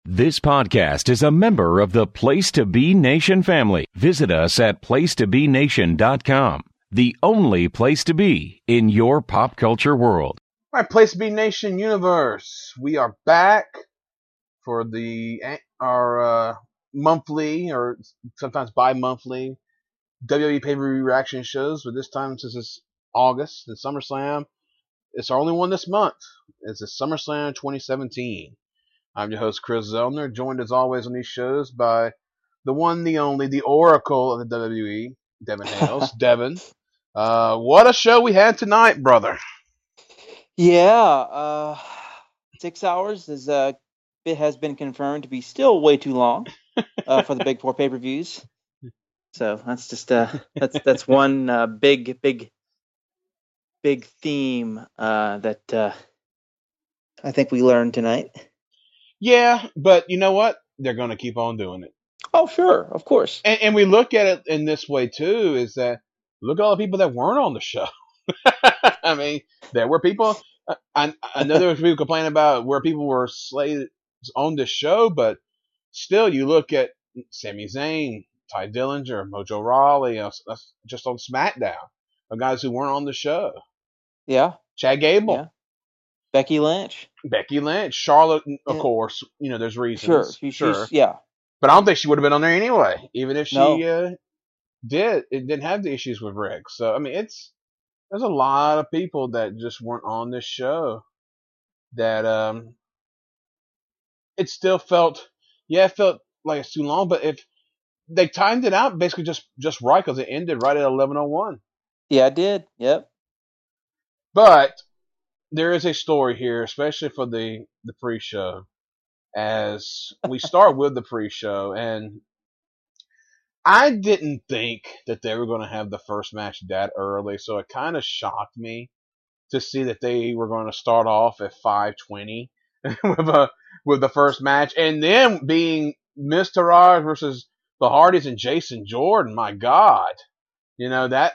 This podcast is a member of the Place to Be Nation family. Visit us at placetobenation.com, the only place to be in your pop culture world. All right, Place to Be Nation universe. We are back for our monthly or sometimes bi-monthly WWE pay-per-view reaction shows. But this time, since it's August and SummerSlam, it's our only one this month. It's a SummerSlam 2017. I'm your host, Chris Zellner, joined as always on these shows by the one, the only, the Oracle of the WWE, Devin Hales. Devin, what a show we had tonight, brother. Yeah, 6 hours it has been confirmed to be still way too long for the Big Four pay-per-views. So that's just that's one big theme that I think we learned tonight. Yeah, but you know what? They're going to keep on doing it. Oh, sure, of course. And we look at it in this way, too, is that look at all the people that weren't on the show. I mean, there were people, I know there was people complaining about where people were slated on the show, but still, you look at Sami Zayn, Ty Dillinger, Mojo Rawley, just on SmackDown, the guys who weren't on the show. Yeah. Chad Gable. Yeah. Becky Lynch, Charlotte, of course. You know, there's reasons. Sure. Yeah. But I don't think she would have been on there anyway, even if she did. It didn't have the issues with Rick. So, I mean, there's a lot of people that just weren't on this show that it still felt like it's too long, but if they timed it out basically just right because it ended right at 11:01. Yeah, it did. Yep. But there is a story here, especially for the pre-show, as we start with the pre-show, and I didn't think that they were going to have the first match that early, so it kind of shocked me to see that they were going to start off at 5:20 with the first match, and then being Mr. Raj versus the Hardys and Jason Jordan. My God, you know that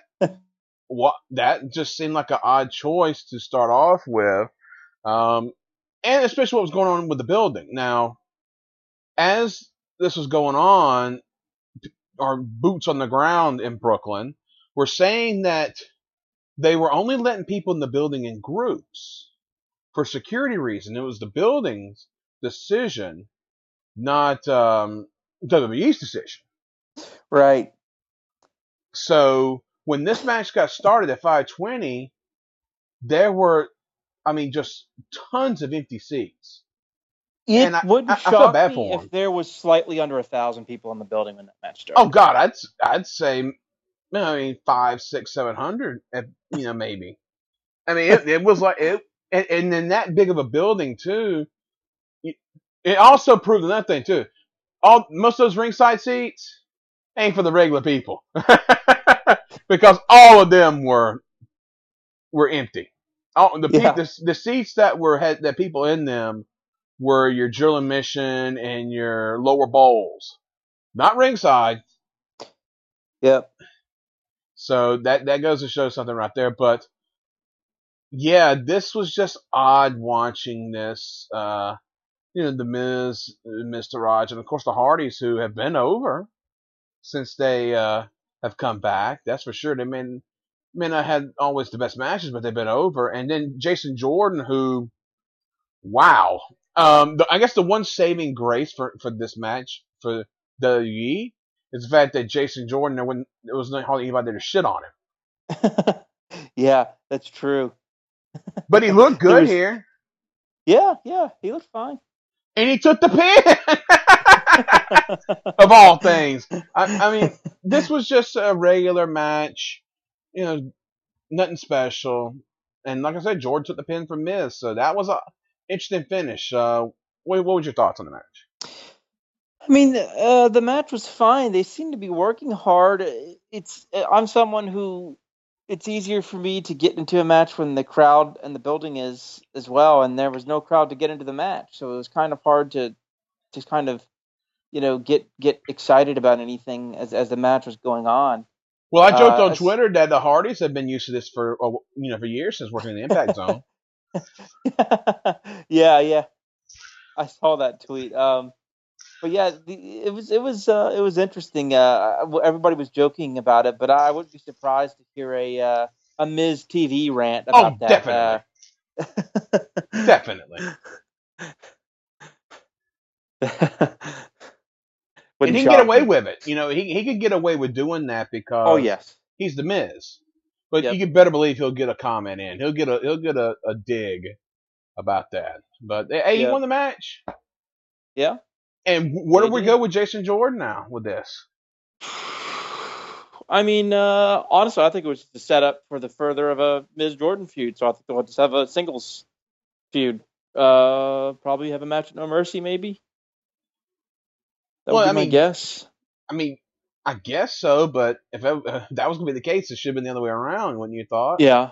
just seemed like an odd choice to start off with, and especially what was going on with the building. Now, as this was going on, our boots on the ground in Brooklyn were saying that they were only letting people in the building in groups for security reasons. It was the building's decision, not WWE's decision. Right. So when this match got started at 5:20, there were, just tons of empty seats. It wouldn't shock bad me for if him. there was slightly under 1,000 people in the building when that match started. Oh God, I'd say, 500, 600, 700, maybe. I mean, it was like it, and in that big of a building too. It also proved another thing too. Most of those ringside seats ain't for the regular people, because all of them were empty. The seats that had that people in them were your drill admission and your lower bowls, not ringside. Yep. So that goes to show something right there. But yeah, this was just odd watching this. The Miz, Mr. Raj, and of course the Hardys, who have been over since they have come back. That's for sure. They may not have always the best matches, but they've been over. And then Jason Jordan, who, wow. I guess the one saving grace for this match for WWE is the fact that Jason Jordan, there was hardly anybody there to shit on him. Yeah, that's true. But he looked good here. Yeah, he looked fine. And he took the pin! Of all things. I mean, this was just a regular match. Nothing special. And like I said, Jordan took the pin from Miz, so that was an interesting finish. What were your thoughts on the match? I mean, the match was fine. They seem to be working hard. I'm someone who it's easier for me to get into a match when the crowd and the building is as well, and there was no crowd to get into the match, so it was kind of hard to just kind of get excited about anything as the match was going on. Well, I joked on Twitter that the Hardys have been used to this for years since working in the Impact Zone. Yeah, I saw that tweet. But yeah, it was interesting. Everybody was joking about it, but I wouldn't be surprised to hear a Miz TV rant Oh, about that. definitely. Definitely. And he can get away with it. He could get away with doing that because Oh yes. he's the Miz. But Yep. you can better believe he'll get a comment in. He'll get a dig about that. But hey, he won the match. Yeah. And where do we go with Jason Jordan now with this? I mean, honestly, I think it was the setup for the further of a Miz Jordan feud. So I think they'll just have a singles feud. Probably have a match at No Mercy, maybe. That would be my guess. I mean, I guess so, but if that was going to be the case, it should have been the other way around, wouldn't you thought? Yeah.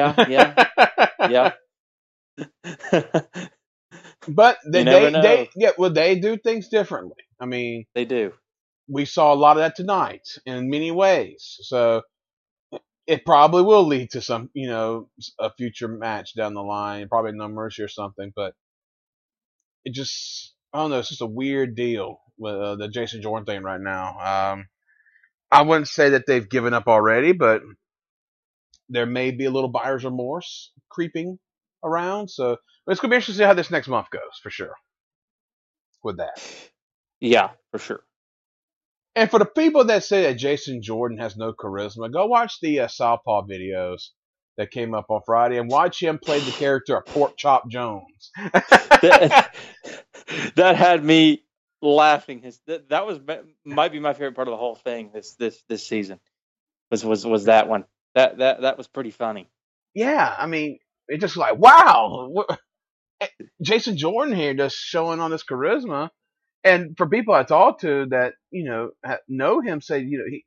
But they do things differently. I mean, they do. We saw a lot of that tonight in many ways. So it probably will lead to some, a future match down the line, probably No Mercy or something. But it just, I don't know, it's just a weird deal with the Jason Jordan thing right now. I wouldn't say that they've given up already, but there may be a little buyer's remorse creeping around. So it's going to be interesting to see how this next month goes, for sure, with that. Yeah, for sure. And for the people that say that Jason Jordan has no charisma, go watch the Southpaw videos that came up on Friday and watch him play the character of Pork Chop Jones. that had me laughing. That might be my favorite part of the whole thing this season. Was that one. That was pretty funny. Yeah, I mean, it's just like, wow, Jason Jordan here just showing on this charisma. And for people I talk to that, know him, say,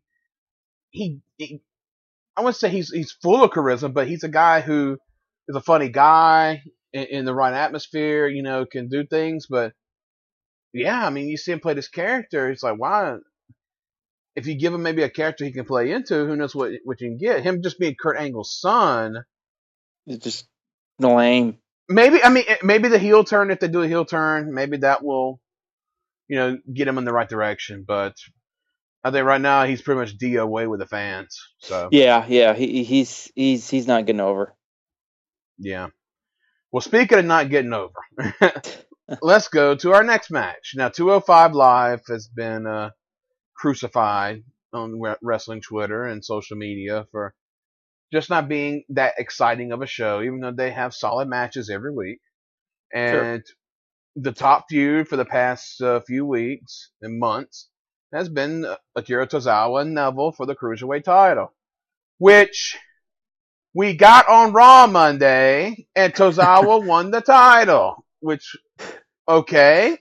he I wouldn't say he's full of charisma, but he's a guy who is a funny guy in the right atmosphere, can do things. But yeah, I mean, you see him play this character, it's like, wow. If you give him maybe a character he can play into, who knows what you can get. Him just being Kurt Angle's son. It's just lame. Maybe the heel turn, if they do a heel turn, maybe that will, get him in the right direction. But I think right now he's pretty much DOA with the fans. So yeah, he's not getting over. Yeah. Well, speaking of not getting over, let's go to our next match. Now, 205 Live has been crucified on wrestling Twitter and social media for just not being that exciting of a show, even though they have solid matches every week. And the top feud for the past few weeks and months has been Akira Tozawa and Neville for the Cruiserweight title, which we got on Raw Monday, and Tozawa won the title, which, okay,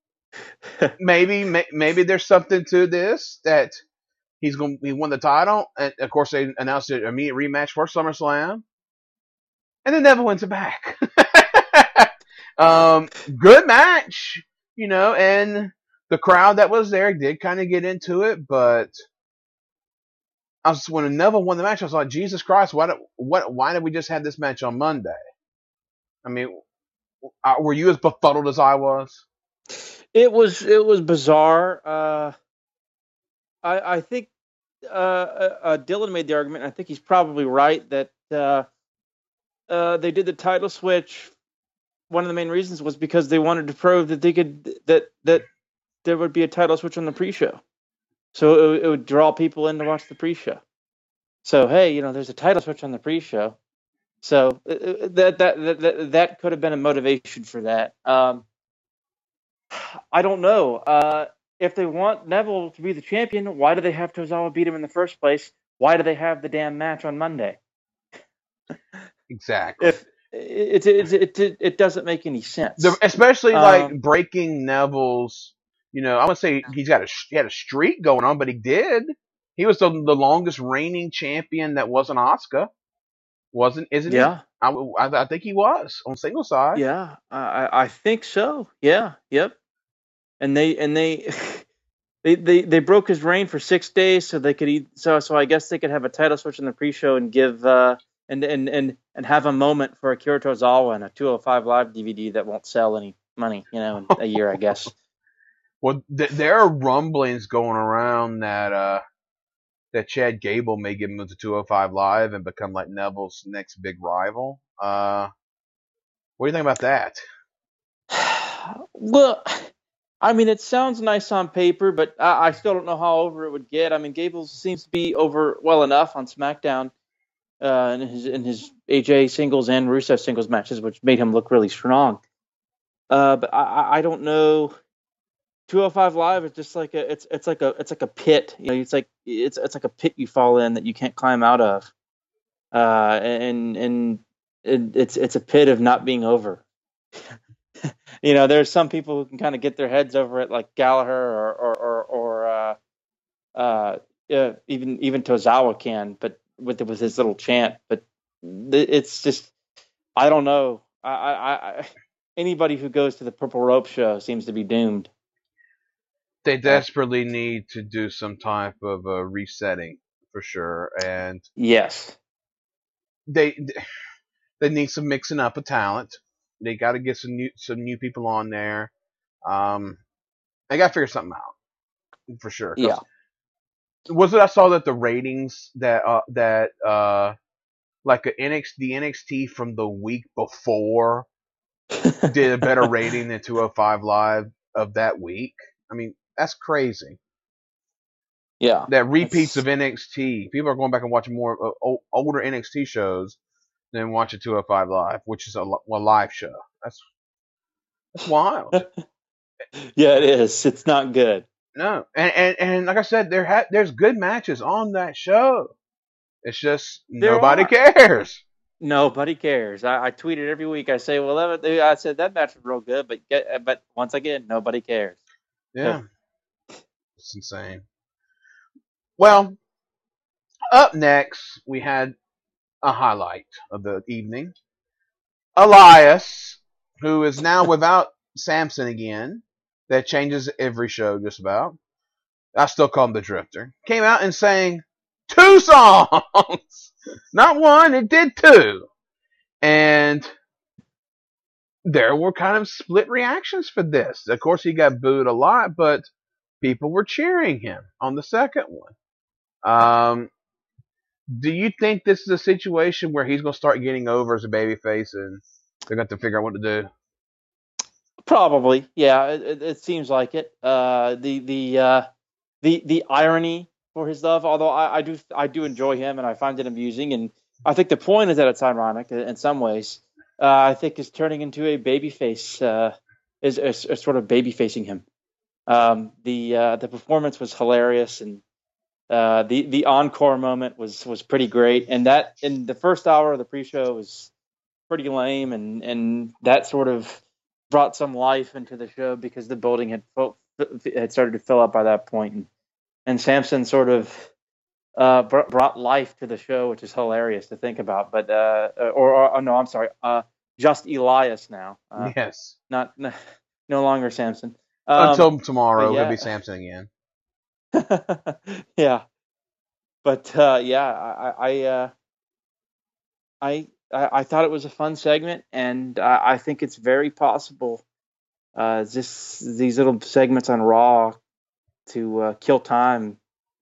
maybe there's something to this, that he won the title, and of course they announced an immediate rematch for SummerSlam, and then Neville wins it back. Good match, and the crowd that was there did kind of get into it, but when Neville won the match, I was like, Jesus Christ, why did we just have this match on Monday? I mean, were you as befuddled as I was? It was bizarre. I think Dylan made the argument, and I think he's probably right, that they did the title switch. One of the main reasons was because they wanted to prove that that there would be a title switch on the pre-show, so it would draw people in to watch the pre-show. So hey, there's a title switch on the pre-show, so that could have been a motivation for that. I don't know. If they want Neville to be the champion, why do they have Tozawa beat him in the first place? Why do they have the damn match on Monday? Exactly. It doesn't make any sense. Especially like breaking Neville's. I would say he had a streak going on, but he did. He was the longest reigning champion that wasn't Asuka. Isn't he? Yeah. I think he was on single side. Yeah, I think so. Yeah. Yep. And they they broke his reign for 6 days so they could so I guess they could have a title switch in the pre-show and give and have a moment for Akira Tozawa and a 205 Live DVD that won't sell any money, in a year, I guess. Well, there are rumblings going around that Chad Gable may get moved to 205 Live and become like Neville's next big rival. What do you think about that? Well, I mean, it sounds nice on paper, but I still don't know how over it would get. I mean, Gable seems to be over well enough on SmackDown in his AJ singles and Rusev singles matches, which made him look really strong. But I don't know. 205 Live is just like it's like a pit. You know, it's like a pit you fall in that you can't climb out of. And it's a pit of not being over. You know, there's some people who can kind of get their heads over it, like Gallagher even Tozawa can, but with his little chant. But it's just, I don't know. I anybody who goes to the Purple Rope show seems to be doomed. They desperately need to do some type of resetting for sure, and Yes, they need some mixing up of talent. They got to get some new people on there. They got to figure something out for sure. yeah. Was it I saw that the ratings that like the NXT from the week before did a better rating than 205 Live of that week? I mean, that's crazy. Yeah, That repeats of NXT. People are going back and watching more older NXT shows than watching 205 Live, which is a live show. That's wild. yeah, it is. It's not good. No, and like I said, there's good matches on that show. It's just nobody cares. Nobody cares. I tweet it every week. I say, well, I said that match was real good, but once again, nobody cares. Yeah, it's insane. Well, up next we had a highlight of the evening. Elias, who is now without Samson again. That changes every show just about. I still call him the Drifter. Came out and sang 2 songs. Not one, it did 2. And there were kind of split reactions for this. Of course, he got booed a lot, but people were cheering him on the second one. Do you think this is a situation where he's going to start getting over as a babyface and they're going to have to figure out what to do? Probably, yeah. It seems like it. The irony for his love, although I do enjoy him and I find it amusing, and I think the point is that it's ironic in some ways. I think is turning into a babyface is sort of babyfacing him. The performance was hilarious, and the encore moment was pretty great, and that in the first hour of the pre-show was pretty lame, and that sort of brought some life into the show because the building had started to fill up by that point, and Samson sort of brought life to the show, which is hilarious to think about. But no, I'm sorry, just Elias now. Yes, no longer Samson. Until tomorrow, yeah. He'll be Samson again. Yeah, but yeah, I thought it was a fun segment, and I think it's very possible these little segments on Raw to kill time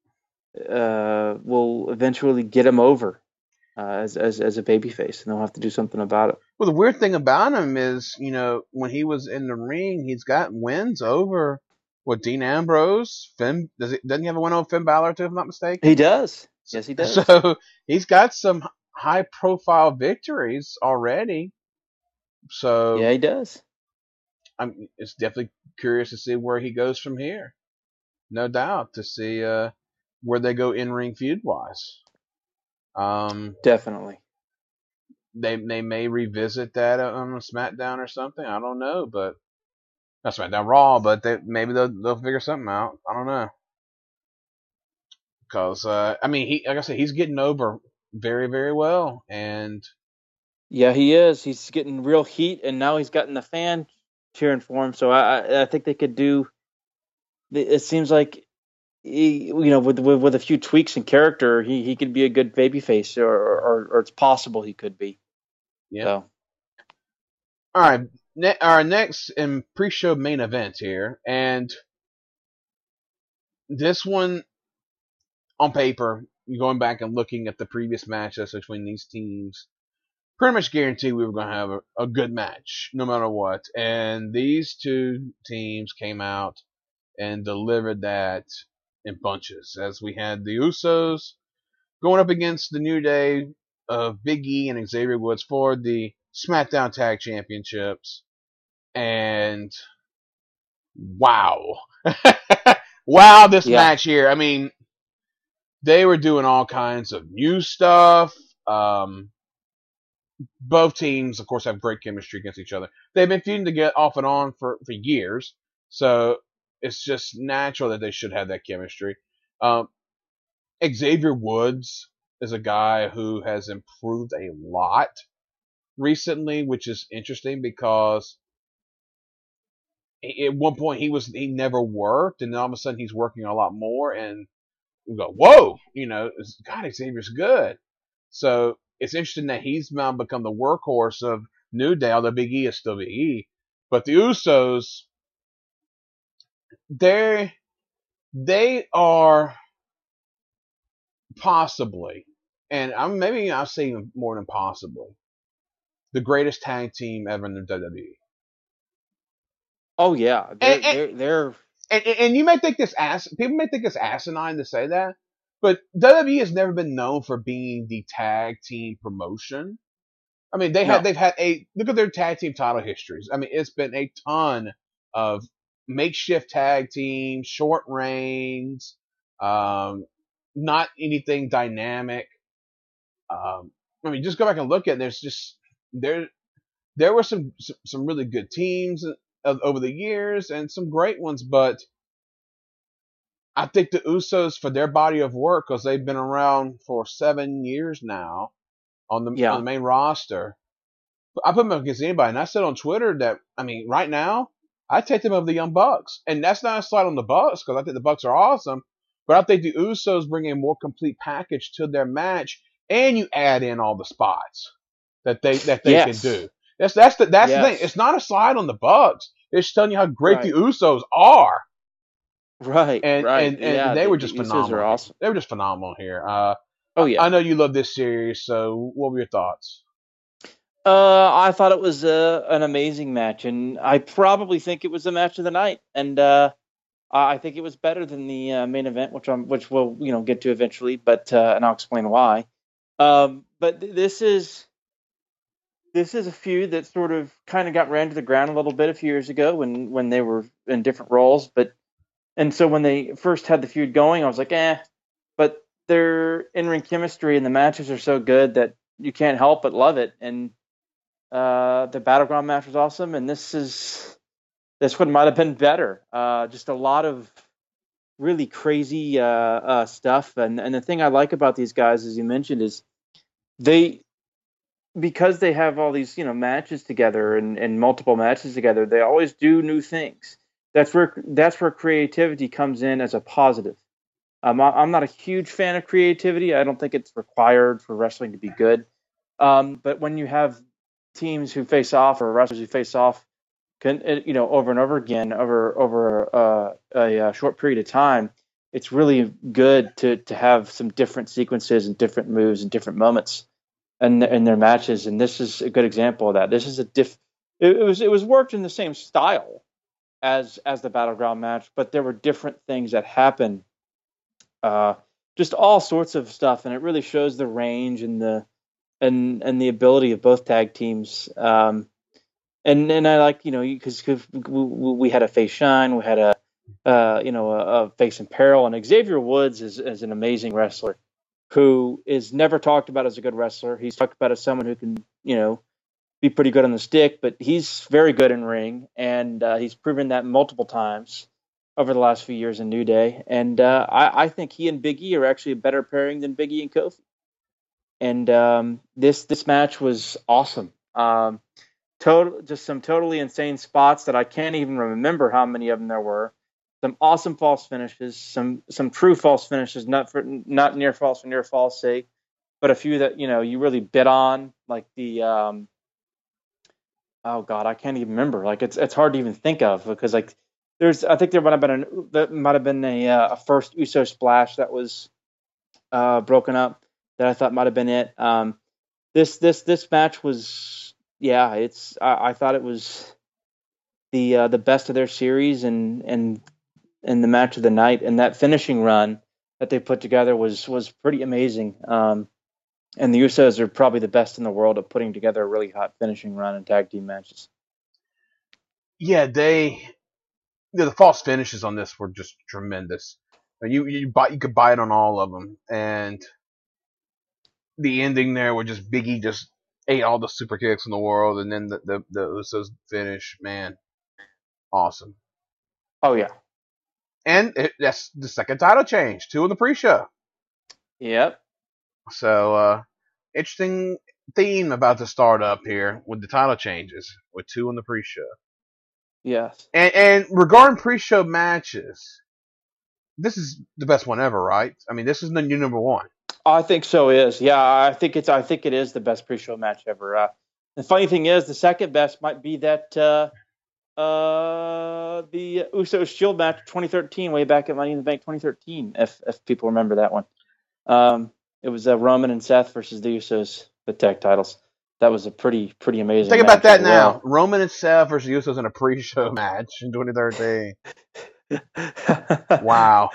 will eventually get him over as a babyface, and they'll have to do something about it. Well, the weird thing about him is, when he was in the ring, he's got wins over Dean Ambrose. Doesn't he have a win over Finn Balor too, if I'm not mistaken? He does. Yes, he does. So he's got some high-profile victories already. So yeah, he does. It's definitely curious to see where he goes from here. No doubt to see where they go in-ring feud-wise. Definitely. They may revisit that on a SmackDown or something. I don't know, but not SmackDown, Raw. But maybe they'll figure something out. I don't know. Because like I said, he's getting over very, very well, and yeah, he is. He's getting real heat, and now he's gotten the fan cheering for him. So I think they could do. It seems like with a few tweaks in character, he could be a good babyface, or it's possible he could be. Yeah. So. All right. Our next and pre-show main event here, and this one on paper, going back and looking at the previous matches between these teams, pretty much guaranteed we were going to have a good match no matter what. And these two teams came out and delivered that in bunches, as we had the Usos going up against the New Day of Big E and Xavier Woods for the SmackDown Tag Championships. And wow. Wow, this match here. I mean, they were doing all kinds of new stuff. Both teams, of course, have great chemistry against each other. They've been feuding to get off and on for years, so it's just natural that they should have that chemistry. Xavier Woods is a guy who has improved a lot recently, which is interesting because at one point he never worked, and then all of a sudden he's working a lot more, and we go, whoa, God, Xavier's good. So it's interesting that he's now become the workhorse of New Day, although Big E is still Big E. But the Usos, they are possibly, and maybe I'll say even more than possibly, the greatest tag team ever in the WWE. Oh yeah, they're and you may think people may think it's asinine to say that, but WWE has never been known for being the tag team promotion. I mean, they've had look at their tag team title histories. I mean, it's been a ton of makeshift tag teams, short reigns, not anything dynamic. I mean, just go back and look at it. There were some really good teams over the years and some great ones, but I think the Usos, for their body of work, because they've been around for 7 years now on the main roster, I put them up against anybody. And I said on Twitter that, I mean, right now, I take them over the Young Bucks. And that's not a slight on the Bucks, because I think the Bucks are awesome. But I think the Usos bring a more complete package to their match, and you add in all the spots that they can do. That's the thing. It's not a slide on the Bucks. It's telling you how great the Usos are. Right. And they were just phenomenal. Usos are awesome. They were just phenomenal here. I know you love this series, so what were your thoughts? I thought it was an amazing match, and I probably think it was the match of the night. And I think it was better than the main event, which we'll get to eventually. But and I'll explain why. But this is a feud that sort of kind of got ran to the ground a little bit a few years ago when they were in different roles. And so when they first had the feud going, I was like, but their in-ring chemistry and the matches are so good that you can't help but love it. And the Battleground match was awesome, and this one might have been better. Just a lot of really crazy stuff. And the thing I like about these guys, as you mentioned, is because they have all these matches together and multiple matches together, they always do new things. That's where creativity comes in as a positive. I'm not a huge fan of creativity. I don't think it's required for wrestling to be good. But when you have teams who face off or wrestlers who face off, over and over again over a short period of time, it's really good to have some different sequences and different moves and different moments in their matches. And this is a good example of that. This is it was worked in the same style as the Battleground match, but there were different things that happened, just all sorts of stuff, and it really shows the range and the ability of both tag teams. And I like because we had a face shine, we had a face in peril, and Xavier Woods is an amazing wrestler who is never talked about as a good wrestler. He's talked about as someone who can be pretty good on the stick, but he's very good in ring, and he's proven that multiple times over the last few years in New Day. And I think he and Big E are actually a better pairing than Big E and Kofi. And this match was awesome. Just some totally insane spots that I can't even remember how many of them there were. Some awesome false finishes, some true false finishes, not near false for near false sake, but a few that you really bid on, like the oh God, I can't even remember. Like it's hard to even think of, because like I think there might have been a first Uso splash that was broken up that I thought might have been it. This match was, I thought it was the best of their series and the match of the night, and that finishing run that they put together was pretty amazing. And the Usos are probably the best in the world at putting together a really hot finishing run in tag team matches. Yeah, the false finishes on this were just tremendous. And you could buy it on all of them, and the ending there where just Biggie just ate all the super kicks in the world, and then the Usos finish, man, awesome. Oh yeah, and that's the second title change, 2 in the pre-show. Yep. So interesting theme about to start up here with the title changes with 2 in the pre-show. Yes. And regarding pre-show matches, this is the best one ever, right? I mean, this is the new number 1. I think so. I think it is the best pre-show match ever. The funny thing is, the second best might be that the Usos Shield match 2013, way back at Money in the Bank 2013, if people remember that one. It was Roman and Seth versus the Usos, the tag titles. That was a pretty amazing. Think about that now. Roman and Seth versus the Usos in a pre-show match in 2013. Wow.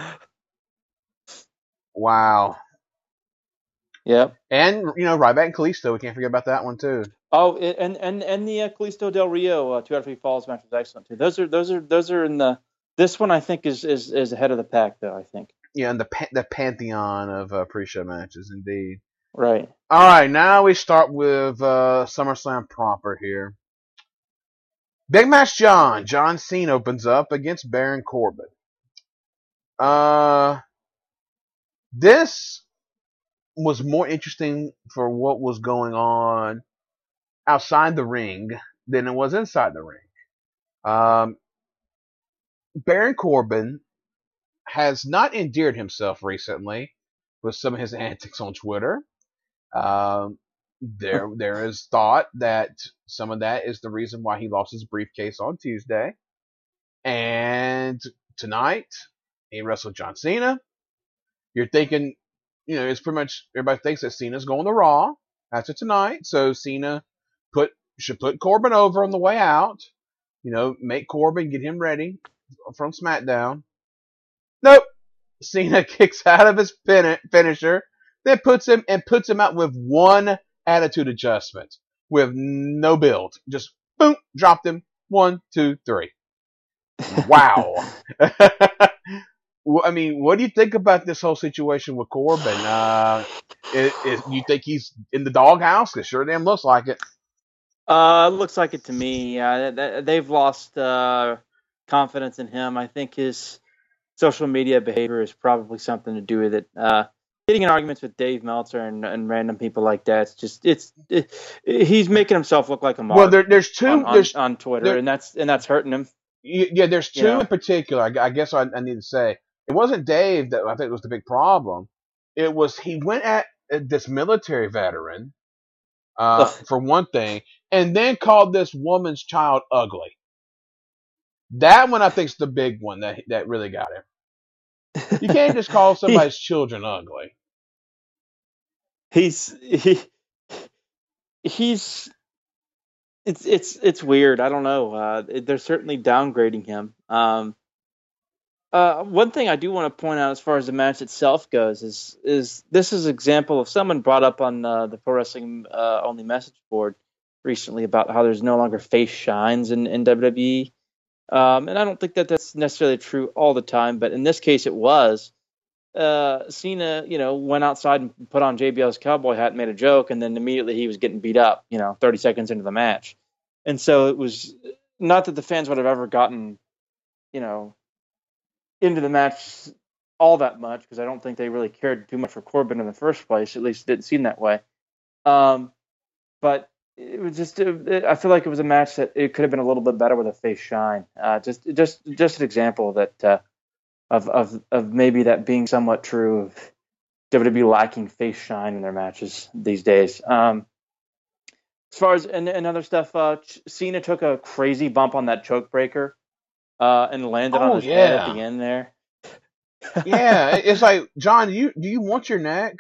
Yep. And Ryback and Kalisto, we can't forget about that one too. Oh, and the Kalisto Del Rio 2 out of 3 falls match was excellent too. Those are in the. This one I think is ahead of the pack though. I think. Yeah, and the pantheon of pre-show matches, indeed. Right. All right, now we start with SummerSlam proper here. Big Match John Cena opens up against Baron Corbin. This was more interesting for what was going on outside the ring than it was inside the ring. Baron Corbin has not endeared himself recently with some of his antics on Twitter. There is thought that some of that is the reason why he lost his briefcase on Tuesday. And tonight, he wrestled John Cena. You're thinking, it's pretty much everybody thinks that Cena's going to Raw after tonight. So Cena should put Corbin over on the way out. Make Corbin, get him ready from SmackDown. Nope. Cena kicks out of his finisher, then puts him out with one attitude adjustment, with no build. Just boom, dropped him. 1, 2, 3. Wow. I mean, what do you think about this whole situation with Corbin? You think he's in the doghouse? It sure damn looks like it. Looks like it to me. They've lost confidence in him. I think his social media behavior is probably something to do with it. Getting in arguments with Dave Meltzer and random people like that. He's making himself look like a mark. Well, there's two on Twitter, and that's hurting him. Yeah, there's two in particular. I guess I need to say it wasn't Dave that I think was the big problem. It was he went at this military veteran for one thing, and then called this woman's child ugly. That one I think is the big one that really got him. You can't just call somebody's children ugly. He's it's weird. I don't know. They're certainly downgrading him. One thing I do want to point out as far as the match itself goes is this is an example of someone brought up on the Pro Wrestling Only message board recently about how there's no longer face shines in WWE. And I don't think that that's necessarily true all the time, but in this case it was. Cena, went outside and put on JBL's cowboy hat and made a joke, and then immediately he was getting beat up, 30 seconds into the match. And so it was not that the fans would have ever gotten, into the match all that much, because I don't think they really cared too much for Corbin in the first place. At least it didn't seem that way. But it was just, I feel like it was a match that it could have been a little bit better with a face shine. Just an example that of maybe that being somewhat true of WWE lacking face shine in their matches these days. As far as and other stuff, Cena took a crazy bump on that choke breaker and landed on his head at the end there. Yeah, it's like, John, do you want your neck?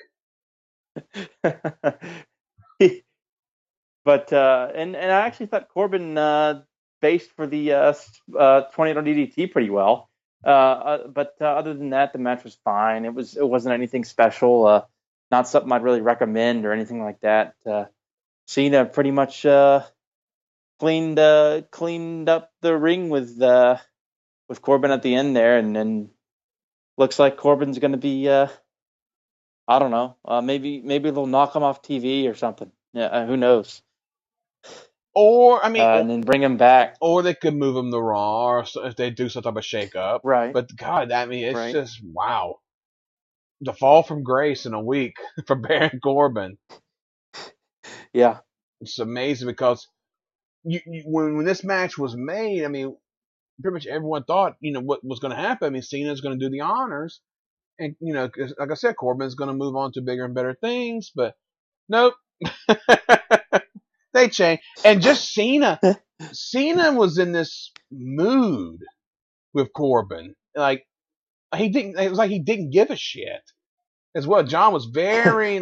But and I actually thought Corbin based for the 28 on DDT pretty well. But other than that, the match was fine. It wasn't anything special. Not something I'd really recommend or anything like that. Cena pretty much cleaned up the ring with Corbin at the end there, and then looks like Corbin's going to be I don't know, maybe they'll knock him off TV or something. Yeah, who knows? Or I mean, and then bring him back. Or they could move him to Raw, or if they do some type of shake up. Right. But God, I mean, it's just wow. The fall from grace in a week for Baron Corbin. Yeah. It's amazing because when this match was made, I mean, pretty much everyone thought, what was going to happen. I mean, Cena's going to do the honors. And, like I said, Corbin's going to move on to bigger and better things. But nope. They changed. And just Cena. Cena was in this mood with Corbin. Like, it was like he didn't give a shit. As well, John was very,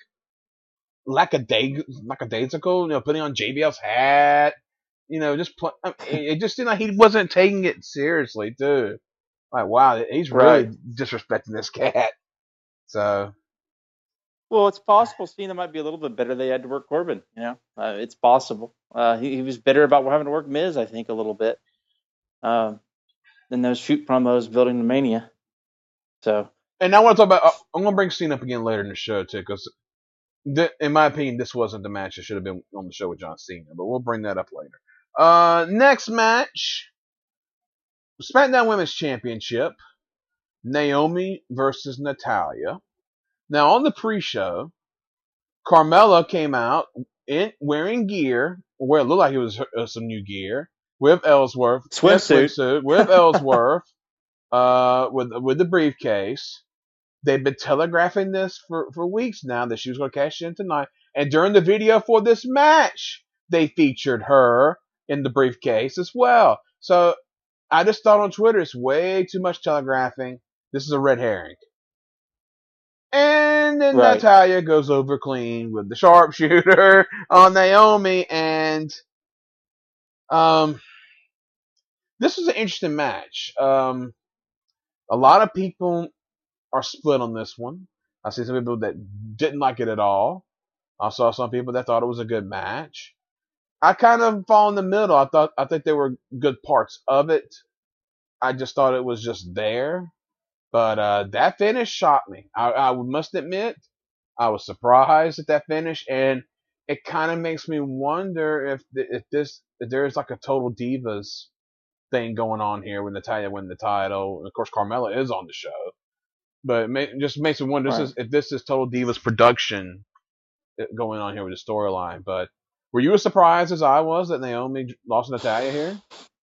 lackadaisical, putting on JBL's hat. It just seemed like he wasn't taking it seriously, too. Like, wow, he's really disrespecting this cat. So. Well, it's possible Cena might be a little bit bitter they had to work Corbin. It's possible. He was bitter about having to work Miz, I think, a little bit. Than those shoot promos building the Mania. So. And I want to talk about. I'm going to bring Cena up again later in the show too, because in my opinion, this wasn't the match that should have been on the show with John Cena. But we'll bring that up later. Next match, SmackDown Women's Championship, Naomi versus Natalya. Now, on the pre-show, Carmella came out wearing gear, where it looked like it was some new gear, with Ellsworth. Swimsuit. With Ellsworth, with the briefcase. They've been telegraphing this for weeks now that she was going to cash in tonight. And during the video for this match, they featured her in the briefcase as well. So, I just thought on Twitter, it's way too much telegraphing. This is a red herring. And then Natalya goes over clean with the sharpshooter on Naomi, and this was an interesting match. A lot of people are split on this one. I see some people that didn't like it at all. I saw some people that thought it was a good match. I kind of fall in the middle. I think there were good parts of it. I just thought it was just there. But that finish shocked me. I must admit, I was surprised at that finish, and it kind of makes me wonder if there's like a Total Divas thing going on here when Natalya win the title. And of course, Carmella is on the show, but it just makes me wonder if this is Total Divas production going on here with the storyline. But were you as surprised as I was that Naomi lost Natalya here?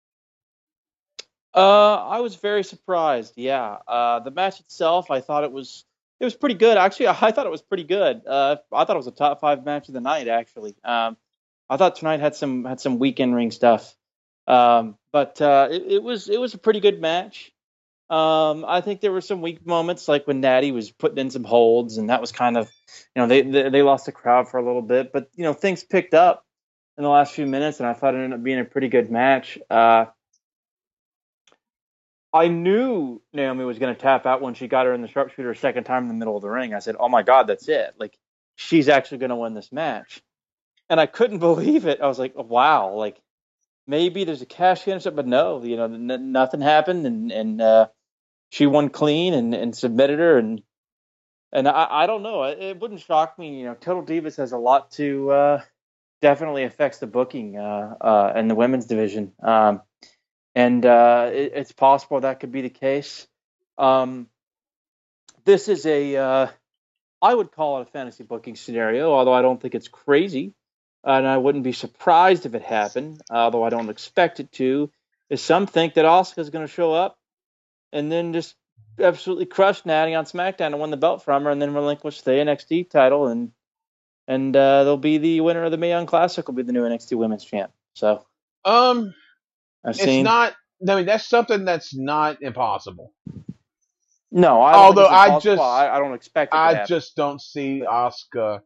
I was very surprised. Yeah. The match itself, I thought it was pretty good. Actually, I thought it was pretty good. I thought it was a top 5 match of the night. Actually, I thought tonight had some weekend ring stuff. But it was a pretty good match. I think there were some weak moments, like when Natty was putting in some holds, and that was kind of, they lost the crowd for a little bit. But things picked up in the last few minutes, and I thought it ended up being a pretty good match. I knew Naomi was going to tap out when she got her in the sharpshooter a second time in the middle of the ring. I said, oh my God, that's it. Like, she's actually going to win this match. And I couldn't believe it. I was like, oh, wow, like maybe there's a cash in or something, but no, nothing happened. And she won clean and submitted her. And I don't know. It wouldn't shock me. Total Divas has a lot to definitely affects the booking in the women's division. And it's possible that could be the case. This is I would call it a fantasy booking scenario, although I don't think it's crazy. And I wouldn't be surprised if it happened, although I don't expect it to. Is some think that Asuka's going to show up and then just absolutely crush Natty on SmackDown and win the belt from her, and then relinquish the NXT title, and they'll be the winner of the Mae Young Classic will be the new NXT Women's Champ. So, it's not I mean, that's something that's not impossible. No, I don't think Although it's impossible. I don't expect it to I happen. just don't see But, Asuka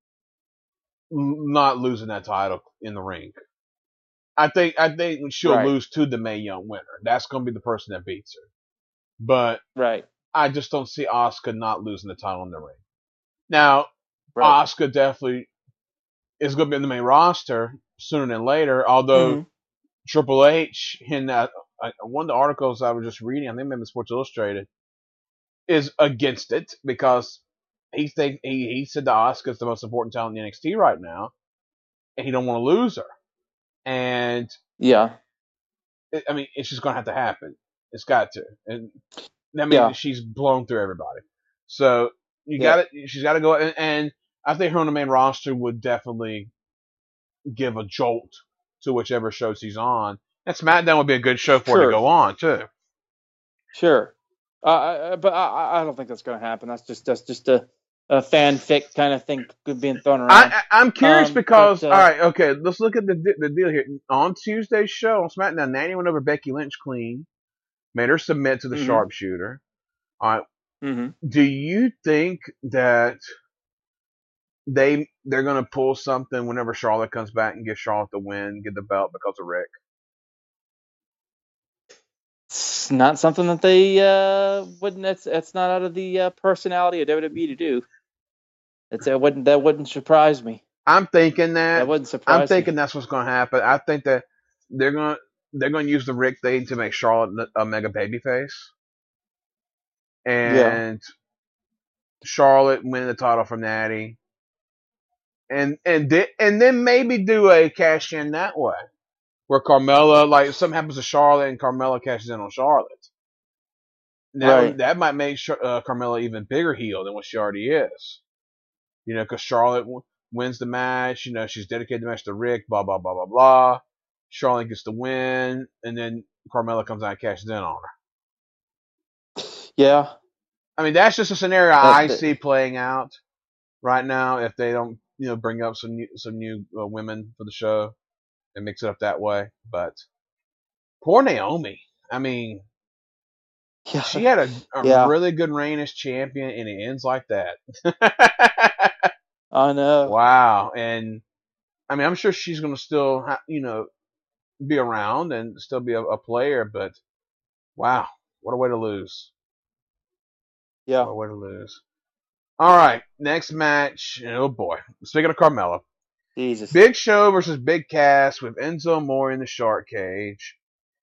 not losing that title in the ring. I think she'll right, lose to the Mae Young winner. That's going to be the person that beats her. But right, I just don't see Asuka not losing the title in the ring. Now, right. Asuka definitely is going to be in the main roster sooner than later. Although Mm-hmm. Triple H in one of the articles I was just reading, I think maybe Sports Illustrated, is against it because he said that Asuka's the most important talent in NXT right now, and he don't want to lose her. And Yeah, I mean, it's just gonna have to happen. It's got to, and I mean, yeah, she's blown through everybody. So you got yep. it. She's got to go, and I think her on the main roster would definitely give a jolt to whichever show she's on. And SmackDown would be a good show for her to Sure, go on too. sure. But I don't think that's going to happen. That's just a fanfic kind of thing being thrown around. I'm curious because But all right, okay, let's look at the deal here. On Tuesday's show on SmackDown, Natty went over Becky Lynch clean, made her submit to the mm-hmm, sharpshooter. All right, mm-hmm. do you think that they're gonna pull something whenever Charlotte comes back and give Charlotte the win, get the belt because of Rick? It's not something that they wouldn't. That's not out of the personality of WWE to do. That wouldn't surprise me. I'm thinking That that. wouldn't I'm surprise me. thinking that's what's gonna happen. I think that they're gonna they're gonna use the Rick thing to make Charlotte a mega babyface, Yeah, and Charlotte win the title from Natty, and then maybe do a cash in that way, where Carmella, like if something happens to Charlotte and Carmella cashes in on Charlotte. right. That might make Carmella even bigger heel than what she already is. You know, because Charlotte wins the match. You know, she's dedicated the match to Rick. Blah blah blah blah blah. Charlotte gets the win, and then Carmella comes out and cashes in on her. Yeah. I mean, that's just a scenario That, I that, see playing out right now if they don't, bring up some new women for the show and mix it up that way. But poor Naomi. I mean, she yeah. had a Yeah. really good reign as champion, and it ends like that. I know. Wow. And I mean, I'm sure she's going to still, be around and still be a player, but wow, what a way to lose. What Yeah. a way to lose. All right, next match. Oh boy. Speaking of Carmella, Jesus. Big Show versus Big Cass with Enzo Amore in the shark cage.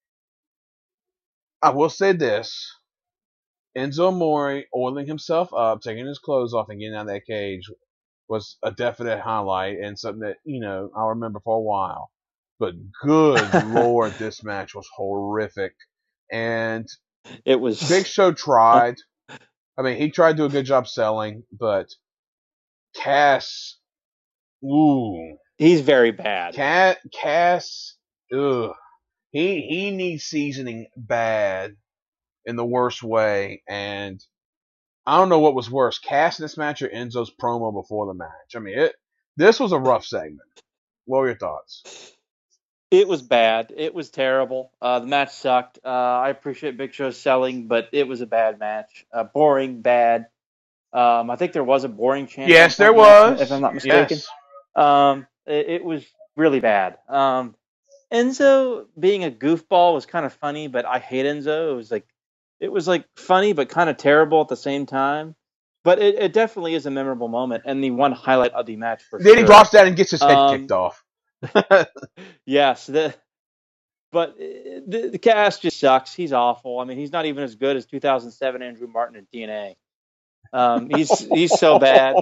I will say this. Enzo Amore oiling himself up, taking his clothes off and getting out of that cage was a definite highlight and something that, I'll remember for a while. But good lord, this match was horrific. And It was. Big Show tried. I mean, he tried to do a good job selling, but Cass, ooh. He's very bad. Cass, ugh. He needs seasoning bad in the worst way, and I don't know what was worse, Cass in this match or Enzo's promo before the match. I mean, this was a rough segment. What were your thoughts? It was bad. It was terrible. The match sucked. I appreciate Big Show's selling, but it was a bad match. Boring, bad. I think there was a boring chant. Yes, there match, was. if I'm not mistaken. Yes. It was really bad. Enzo being a goofball was kind of funny, but I hate Enzo. It was like funny, but kind of terrible at the same time. But it definitely is a memorable moment and the one highlight of the match for Then sure. he drops down and gets his head kicked off. Yes, but the cast just sucks. He's awful. I mean, he's not even as good as 2007 Andrew Martin in TNA. He's so bad.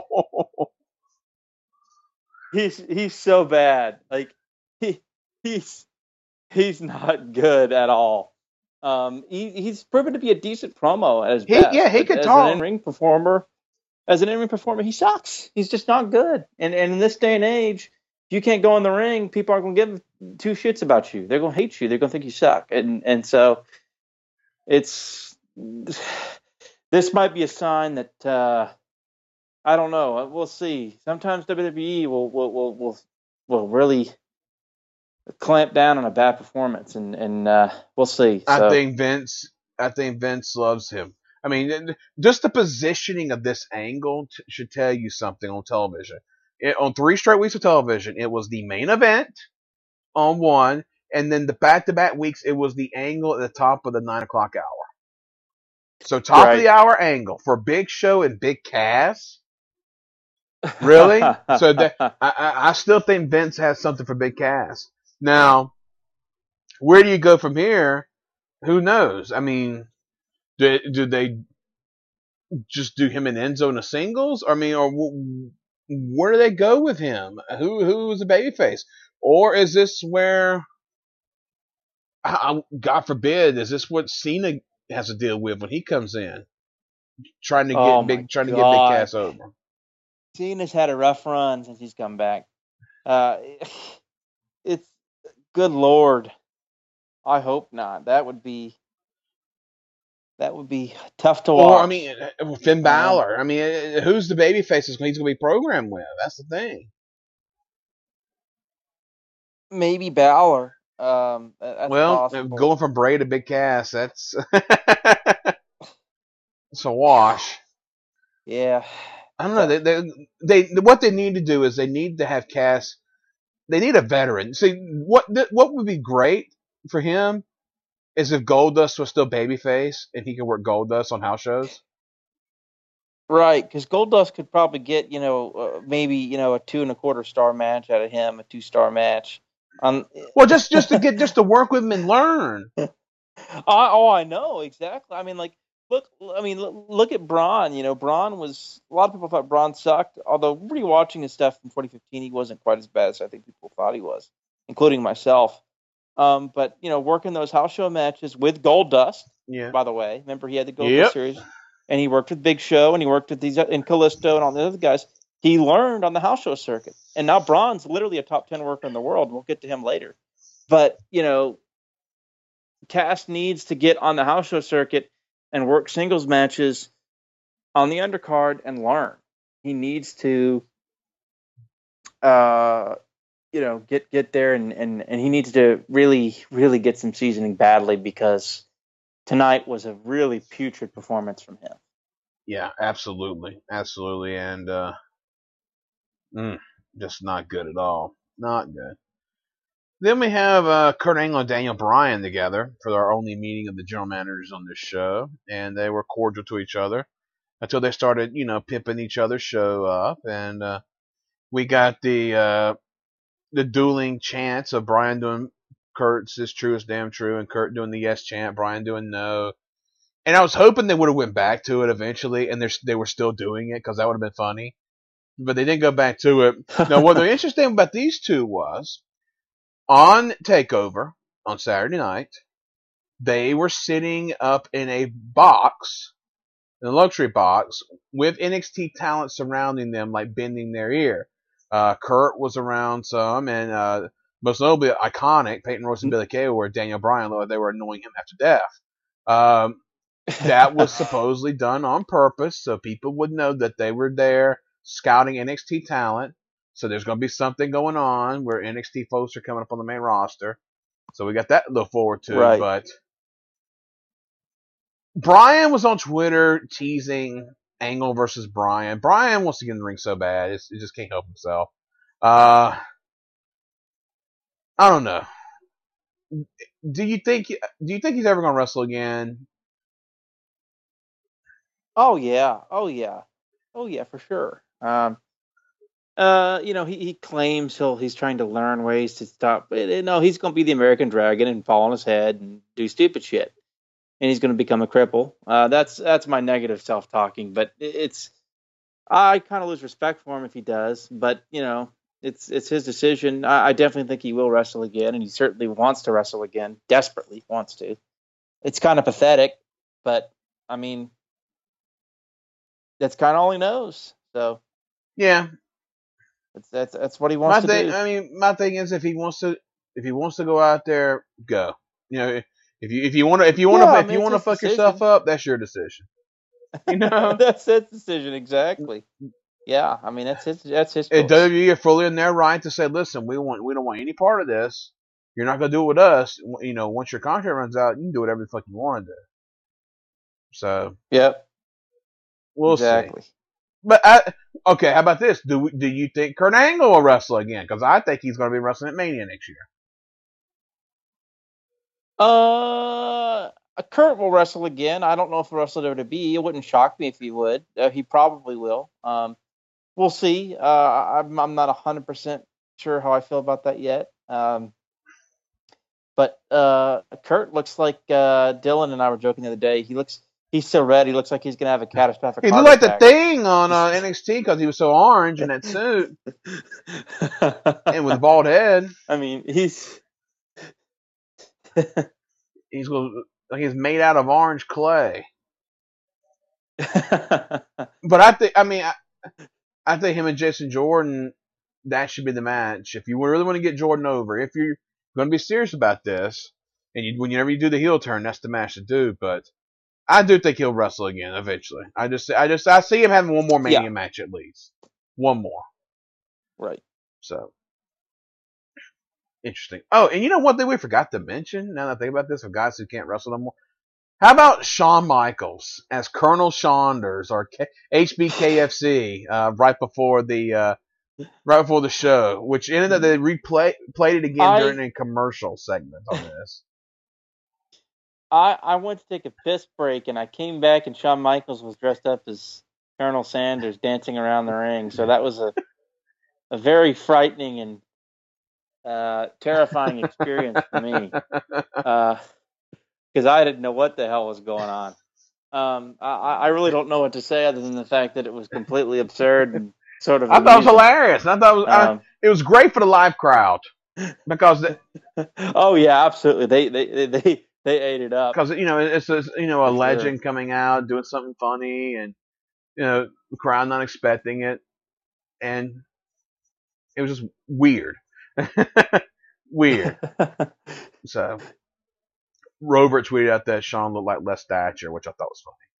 He's so bad. Like he's not good at all. He's proven to be a decent promo at his best. Yeah, he but could as talk. an in-ring performer, he sucks. He's just not good. And in this day and age, if you can't go in the ring, people aren't going to give two shits about you. They're going to hate you. They're going to think you suck. And so it's this might be a sign that I don't know. We'll see. Sometimes WWE will really clamp down on a bad performance, and we'll see. I So think Vince. I think Vince loves him. I mean, just the positioning of this angle should tell you something on television. On 3 straight weeks of television, it was the main event on one, and then the back-to-back weeks, it was the angle at the top of the 9 o'clock hour. So top of right. the hour angle for Big Show and Big Cass. Really? So that I still think Vince has something for Big Cass. Now, where do you go from here? Who knows? I mean, do they just do him and Enzo in a singles? I mean, or where do they go with him? Who's the babyface? Or is this where, God forbid, is this what Cena has to deal with when he comes in, trying to Oh get my Big God, Cass over? Cena's had a rough run since he's come back. Uh, it's good Lord. I hope not. That would be tough to Or I watch. mean, Finn Um, Balor. I mean, who's the babyface he's going to be programmed with? That's the thing. maybe Balor. That's Well, possible. going from Bray to Big Cass, that's it's a wash. Yeah. I don't know. So, What they need to do is they need to have Cass. They need a veteran. See, what would be great for him is if Goldust was still babyface and he could work Goldust on house shows. right, because Goldust could probably get maybe a 2.25 star match out of him, a 2 star match. Um, Well, just to work with him and learn. I know exactly. I mean, like, look at Braun. Braun was a lot of people thought Braun sucked. Although rewatching his stuff from 2015, he wasn't quite as bad as I think people thought he was, including myself. But working those house show matches with Goldust, Yeah. by the way, remember he had the Goldust Yep. series, and he worked with Big Show, and he worked with these in Callisto and all the other guys. He learned on the house show circuit, and now Braun's literally a top 10 worker in the world. We'll get to him later, but Cass needs to get on the house show circuit and work singles matches on the undercard and learn. He needs to, get there and he needs to really, really get some seasoning badly because tonight was a really putrid performance from him. Yeah, absolutely, and just not good at all. Not good. Then we have Kurt Angle and Daniel Bryan together for our only meeting of the general managers on this show, and they were cordial to each other until they started, pimping each other's show up, and we got the dueling chants of Bryan doing Kurt's "is true is damn true" and Kurt doing the yes chant, Bryan doing no. And I was hoping they would have went back to it eventually, and they were still doing it because that would have been funny. But they didn't go back to it. Now, what the interesting about these two was on Takeover on Saturday night, they were sitting up in a box, in a luxury box, with NXT talent surrounding them, like bending their ear. Kurt was around some, and most notably, iconic Peyton Royce and Billy Kay were Daniel Bryan, though they were annoying him half to death. That was supposedly done on purpose, so people would know that they were there scouting NXT talent. So there's going to be something going on where NXT folks are coming up on the main roster. So we got that to look forward to. Right. But Bryan was on Twitter teasing Angle versus Bryan. Bryan wants to get in the ring so bad, he just can't help himself. I don't know. Do you think he's ever going to wrestle again? Oh yeah, for sure. He claims he's trying to learn ways to stop. No, he's going to be the American Dragon and fall on his head and do stupid shit, and he's going to become a cripple. That's my negative self-talking, but I kind of lose respect for him if he does. But it's his decision. I definitely think he will wrestle again, and he certainly wants to wrestle again. Desperately wants to. It's kind of pathetic, but I mean, that's kind of all he knows. So Yeah. That's what he wants to do. I mean, my thing is if he wants to go out there, go. If you want to fuck yourself up, that's your decision. That's his decision exactly. Yeah, I mean that's his choice. WWE are fully in their right to say, listen, we don't want any part of this. you're not going to do it with us. You know, once your contract runs out, you can do whatever the fuck you want to do. So, Yep. we'll Exactly. see. But, okay, how about this? Do you think Kurt Angle will wrestle again? Because I think he's going to be wrestling at Mania next year. Kurt will wrestle again. I don't know if he'll wrestle WWE. It wouldn't shock me if he would. He probably will. We'll see. I'm not 100% sure how I feel about that yet. But Kurt looks like Dylan and I were joking the other day. He's so red. He looks like he's gonna have a catastrophic. He heart looked like attack. the Thing on NXT because he was so orange in that suit and with a bald head. I mean, he's like he's made out of orange clay. But I think him and Jason Jordan, that should be the match. If you really want to get Jordan over, if you're going to be serious about this, and whenever you do the heel turn, that's the match to do. But I do think he'll wrestle again eventually. I see him having one more Mania match at least, one more. Right. So interesting. Oh, and you know what thing we forgot to mention? Now that I think about this, for guys who can't wrestle no more. How about Shawn Michaels as Colonel Saunders or HBKFC right before the show, which ended up they played it again during a commercial segment on this. I went to take a piss break and I came back and Shawn Michaels was dressed up as Colonel Sanders dancing around the ring. So that was a very frightening and terrifying experience for me. Because I didn't know what the hell was going on. I really don't know what to say other than the fact that it was completely absurd and sort of. I thought it was hilarious. I thought it was great for the live crowd because. Oh yeah, absolutely. They ate it up because it's a legend coming out doing something funny and the crowd not expecting it, and it was just weird. Weird. So. Rover tweeted out that Shawn looked like Les Thatcher, which I thought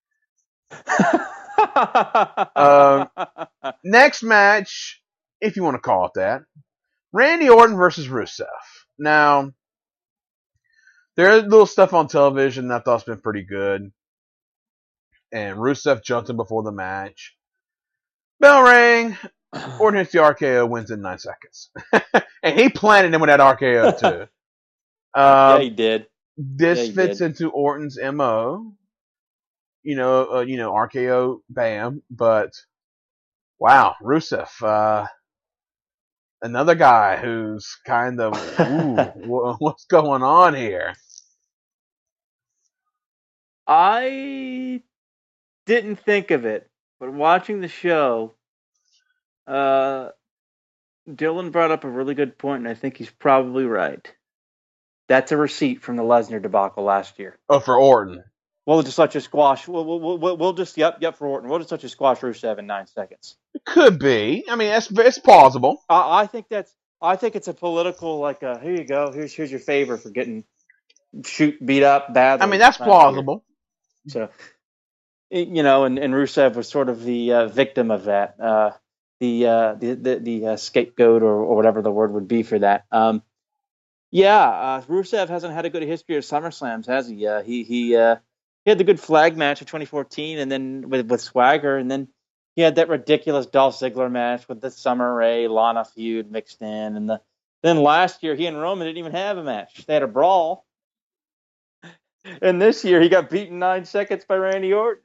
was funny. Next match, if you want to call it that, Randy Orton versus Rusev. Now, there's little stuff on television that I thought's been pretty good. And Rusev jumped in before the match. Bell rang. Orton hits the RKO, wins in 9 seconds. And he planted him with that RKO, too. Yeah, he did. This fits into Orton's MO. RKO, bam. But, wow, Rusev, another guy who's kind of, what's going on here? I didn't think of it, but watching the show, Dylan brought up a really good point, and I think he's probably right. That's a receipt from the Lesnar debacle last year. Oh, for Orton. We'll just let you squash. We'll just yep for Orton. We'll just let you squash Rusev in 9 seconds. It could be. I mean, it's plausible. I think it's a political here you go. Here's your favor for getting beat up badly. I mean, that's plausible. So, and Rusev was sort of the victim of that. The scapegoat or whatever the word would be for that. Rusev hasn't had a good history of SummerSlams, has he? He had the good flag match in 2014, and then with Swagger, and then he had that ridiculous Dolph Ziggler match with the Summer Rae Lana feud mixed in, and then last year he and Roman didn't even have a match; they had a brawl. And this year he got beaten 9 seconds by Randy Orton.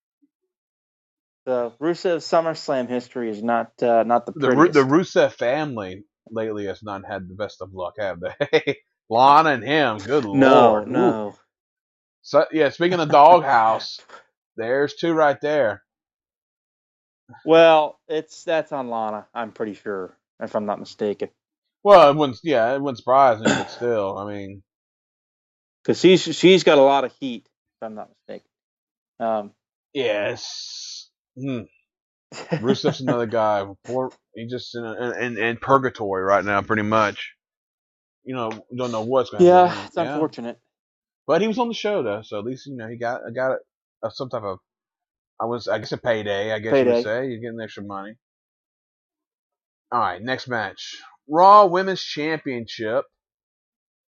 So Rusev's SummerSlam history is not the prettiest. The Rusev family lately has not had the best of luck, have they? Lana and him, good lord. No. So yeah, speaking of Doghouse, there's two right there. Well, that's on Lana, I'm pretty sure, if I'm not mistaken. Well, it wouldn't surprise me, but still, I mean, because she's got a lot of heat, if I'm not mistaken. Yes. Rusev's another guy. He's just in purgatory right now, pretty much. Don't know what's going to happen. Yeah, it's unfortunate. But he was on the show though, so at least he got some type of a payday. I guess you would say you're getting extra money. All right, next match: Raw Women's Championship.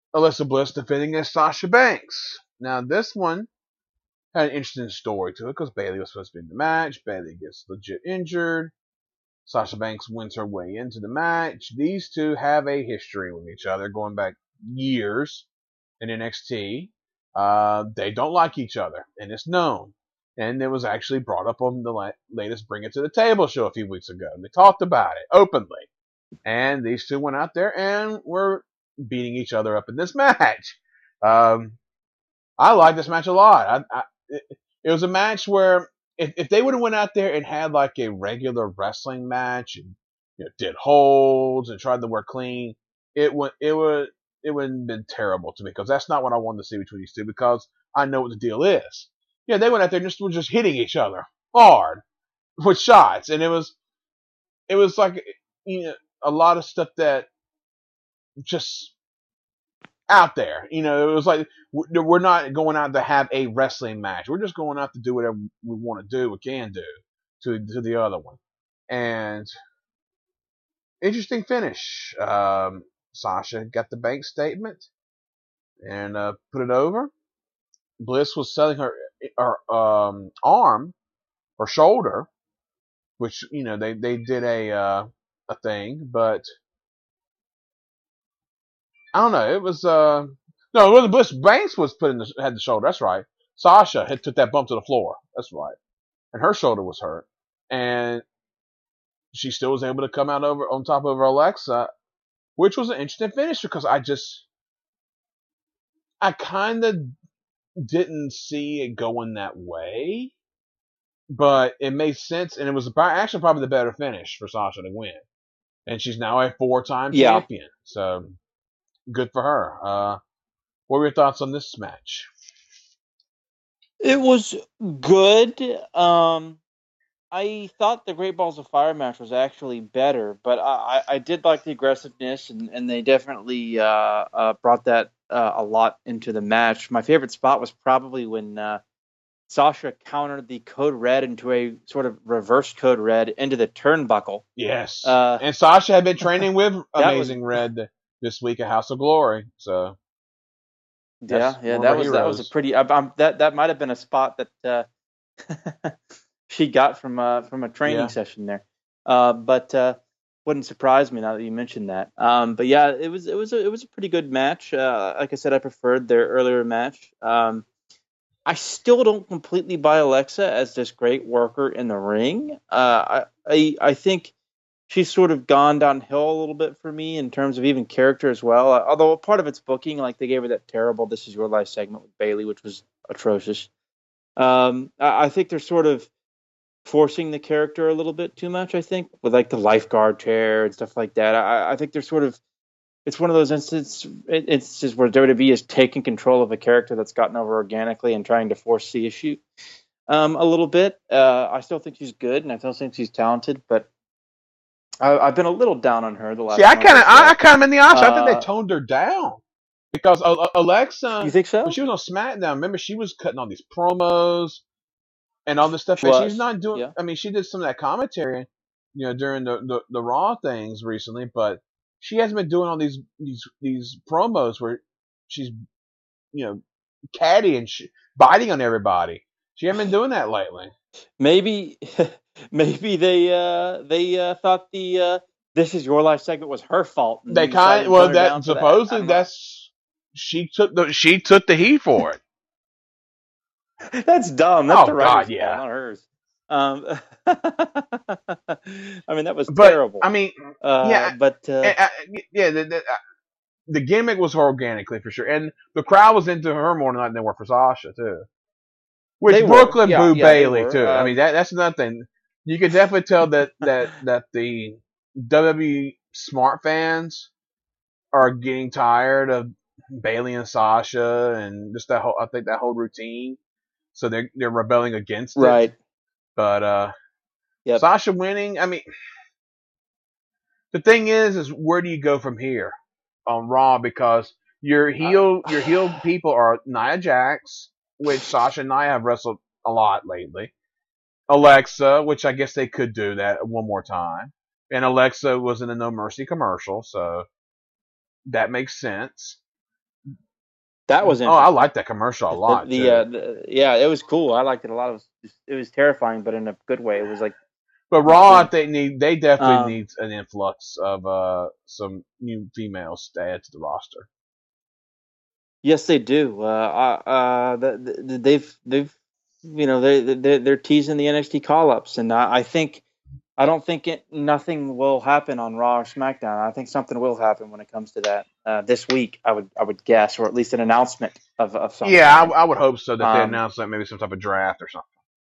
Alexa Bliss defending against Sasha Banks. Now this one had an interesting story to it because Bayley was supposed to be in the match. Bayley gets legit injured. Sasha Banks wins her way into the match. These two have a history with each other going back years in NXT. They don't like each other, and it's known. And it was actually brought up on the latest Bring It to the Table show a few weeks ago. And they talked about it openly. And these two went out there and were beating each other up in this match. I like this match a lot. It was a match where if they would have went out there and had like a regular wrestling match and did holds and tried to work clean, it would have been terrible to me because that's not what I wanted to see between these two because I know what the deal is. Yeah, they went out there and were just hitting each other hard with shots, and it was like a lot of stuff that just out there. It was like we're not going out to have a wrestling match. We're just going out to do whatever we want to do or can do to the other one. And interesting finish. Sasha got the bank statement and put it over. Bliss was selling her arm or shoulder, which they did a thing, but I don't know. It was no, it wasn't Bliss. Banks was had the shoulder. That's right. Sasha had took that bump to the floor. That's right, and her shoulder was hurt, and she still was able to come out on top of Alexa, which was an interesting finish because I kind of didn't see it going that way, but it made sense, and it was actually probably the better finish for Sasha to win, and she's now a 4-time champion. So good for her. What were your thoughts on this match? It was good. I thought the Great Balls of Fire match was actually better, but I did like the aggressiveness, and they definitely brought that a lot into the match. My favorite spot was probably when Sasha countered the Code Red into a sort of reverse Code Red into the turnbuckle. Yes, and Sasha had been training with Amazing Red this week at House of Glory, so that was a pretty. That might have been a spot that she got from a training session there, but wouldn't surprise me now that you mentioned that. But yeah, it was a pretty good match. Like I said, I preferred their earlier match. I still don't completely buy Alexa as this great worker in the ring. I think she's sort of gone downhill a little bit for me in terms of even character as well. Although part of it's booking, like they gave her that terrible "This Is Your Life" segment with Bayley, which was atrocious. I think they're sort of forcing the character a little bit too much, I think, with like the lifeguard chair and stuff like that. I think they're sort of, it's one of those instances where WWE is taking control of a character that's gotten over organically and trying to force the issue a little bit. I still think she's good and I still think she's talented, but I've been a little down on her the last. See, I kind of in the opposite. I think they toned her down because Alexa. You think so? When she was on SmackDown, remember she was cutting all these promos and all this stuff. And she's not doing. Yeah. I mean, she did some of that commentary, during the Raw things recently, but she hasn't been doing all these promos where she's, catty and biting on everybody. She hasn't been doing that lately. Maybe they thought the "This Is Your Life" segment was her fault. They supposedly that's she took the heat for it. That's dumb. That's the writer's fault, yeah, not hers. I mean, that was terrible. I mean, the gimmick was organically for sure, and the crowd was into her more than they were for Sasha too. Which Brooklyn booed Bayley too. I mean, that's another thing. You could definitely tell that the WWE smart fans are getting tired of Bayley and Sasha and just that whole routine. So they're rebelling against it. Right. But Sasha winning, I mean, the thing is where do you go from here on Raw? Because your heel people are Nia Jax, which Sasha and Nia have wrestled a lot lately. Alexa, which I guess they could do that one more time. And Alexa was in a No Mercy commercial, so that makes sense. That was Oh, I interesting. like that commercial a lot too. Yeah, it was cool. I liked it a lot. It was terrifying, but in a good way. It was like But Raw, I think they definitely um, need an influx of some new females to add to the roster. yes, they do. They've they're teasing the NXT call ups, and I don't think nothing will happen on Raw or SmackDown. I think something will happen when it comes to that this week. I would guess, or at least an announcement of some Yeah, kind. I would hope so that they Um, announce like maybe some type of draft or something.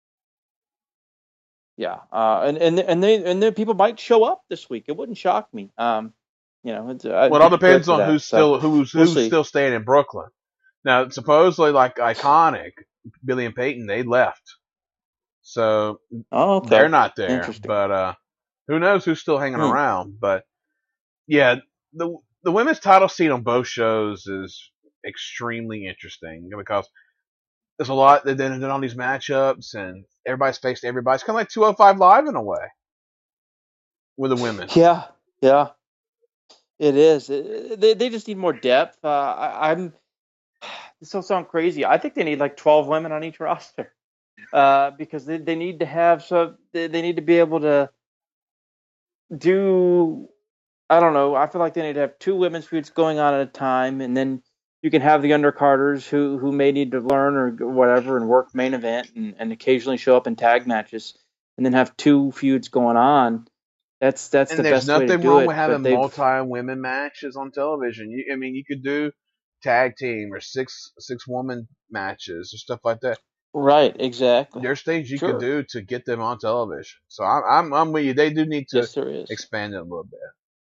yeah, and then people might show up this week. It wouldn't shock me. I'd Well, it be all prepared depends for on that. who's So still we'll who's see. still staying in Brooklyn. Now, supposedly, like Iconic, Billy and Peyton, they left, so Oh, they're okay, not there. interesting. But who knows who's still hanging Hmm. around? But yeah, the women's title scene on both shows is extremely interesting because there's a lot that done all these matchups and everybody's faced everybody. It's kind of like 205 Live in a way with the women. Yeah, yeah, it is. They just need more depth. I'm this will sound crazy. I think they need like 12 women on each roster because they need to have they need to be able to do. I don't know. I feel like they need to have two women's feuds going on at a time, and then you can have the undercarders who may need to learn or whatever and work main event and occasionally show up in tag matches, and then have two feuds going on. That's the And there's best way to nothing do wrong with it. But having they've multi-women matches on television. I mean, you could do tag team or six woman matches or stuff like that. right, exactly. There's things you could Sure. do to get them on television. So I'm with you. They do need to Yes, there is. expand it a little bit.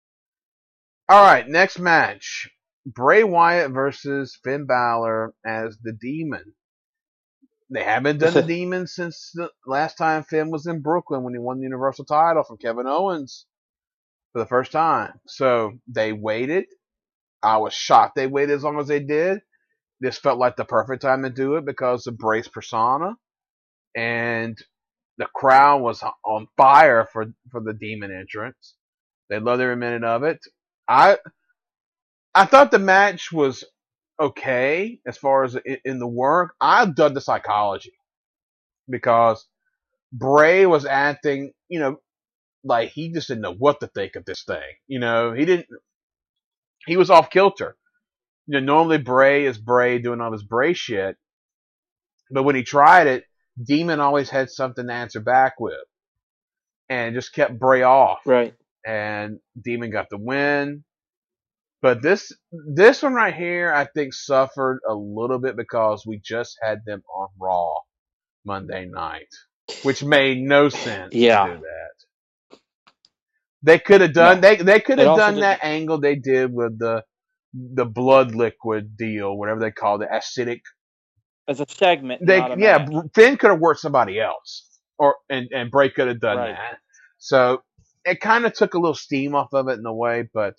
All right, next match: Bray Wyatt versus Finn Balor as the Demon. They haven't done the Demon since the last time Finn was in Brooklyn when he won the Universal title from Kevin Owens for the first time. So they waited. I was shocked they waited as long as they did. This felt like the perfect time to do it because of Bray's persona, and the crowd was on fire for the Demon entrance. They loved every minute of it. I I thought the match was okay as far as in the work. I dug the psychology because Bray was acting, like he just didn't know what to think of this thing. He didn't. He was off kilter. Normally Bray is Bray doing all this Bray shit, but when he tried it, Demon always had something to answer back with, and just kept Bray off. Right. And Demon got the win. But this one right here, I think suffered a little bit because we just had them on Raw Monday night, which made no sense to Yeah. do that. They could have done No. they could It have also done did. that angle they did with the blood liquid deal, whatever they called it, acidic. As a segment, not a Yeah, match. Finn could have worked somebody else, and Bray could have done Right. that. So it kind of took a little steam off of it in a way, but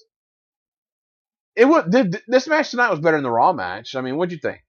this match tonight was better than the Raw match. I mean, what'd you think?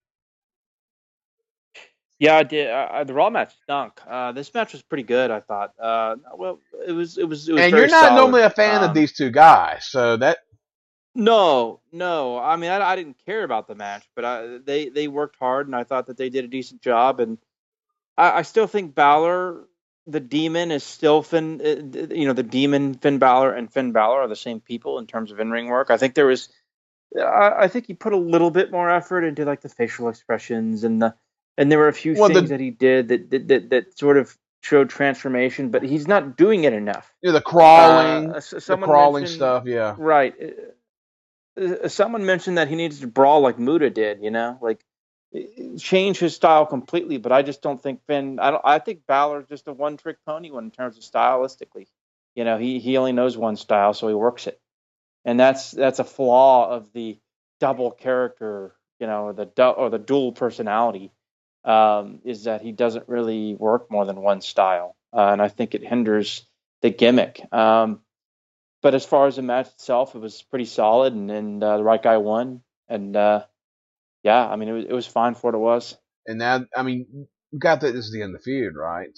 Yeah, I did. The Raw match stunk. This match was pretty good, I thought. Well, it was And very you're not solid. normally a fan of these two guys, so that No. I mean, I didn't care about the match, but they worked hard, and I thought that they did a decent job. And I still think Balor, the Demon, is still Finn. The Demon, Finn Balor, and Finn Balor are the same people in terms of in-ring work. I think I think he put a little bit more effort into like the facial expressions and there were a few things that he did that sort of showed transformation, but he's not doing it enough. the crawling, Someone stuff, yeah. Right. Someone mentioned that he needs to brawl like Muta did, like change his style completely. But I just don't think Finn. I think Balor's just a one-trick pony in terms of stylistically. He only knows one style, so he works it, and that's a flaw of the double character, or the dual personality, is that he doesn't really work more than one style, and I think it hinders the gimmick. But as far as the match itself, it was pretty solid, and the right guy won. And yeah, I mean, it was fine for what it was. And now, I mean, you got that this is the end of the feud, right?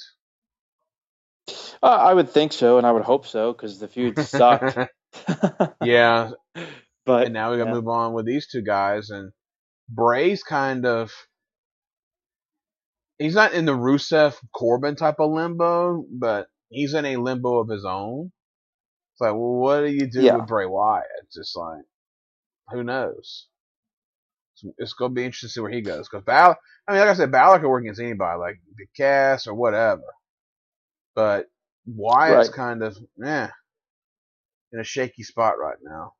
I would think so, and I would hope so, because the feud sucked. Yeah. But And now we got to move on with these two guys, and Bray's kind of, he's not in the Rusev Corbin type of limbo, but he's in a limbo of his own. It's like, well, what do you do with Bray Wyatt? It's just like, who knows? It's going to be interesting to see where he goes. Because Balor, I mean, like I said, Balor can work against anybody, like Big Cass or whatever. But Wyatt's kind of, in a shaky spot right now.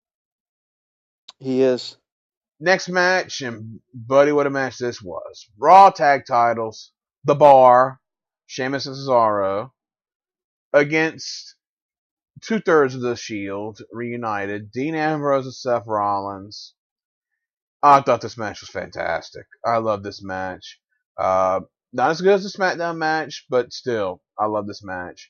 He is. Next match, and buddy, what a match this was. Raw Tag Titles, The Bar, Sheamus and Cesaro, against 2/3 of the Shield, reunited, Dean Ambrose and Seth Rollins. I thought this match was fantastic. I love this match. Not as good as the SmackDown match, but still, I love this match.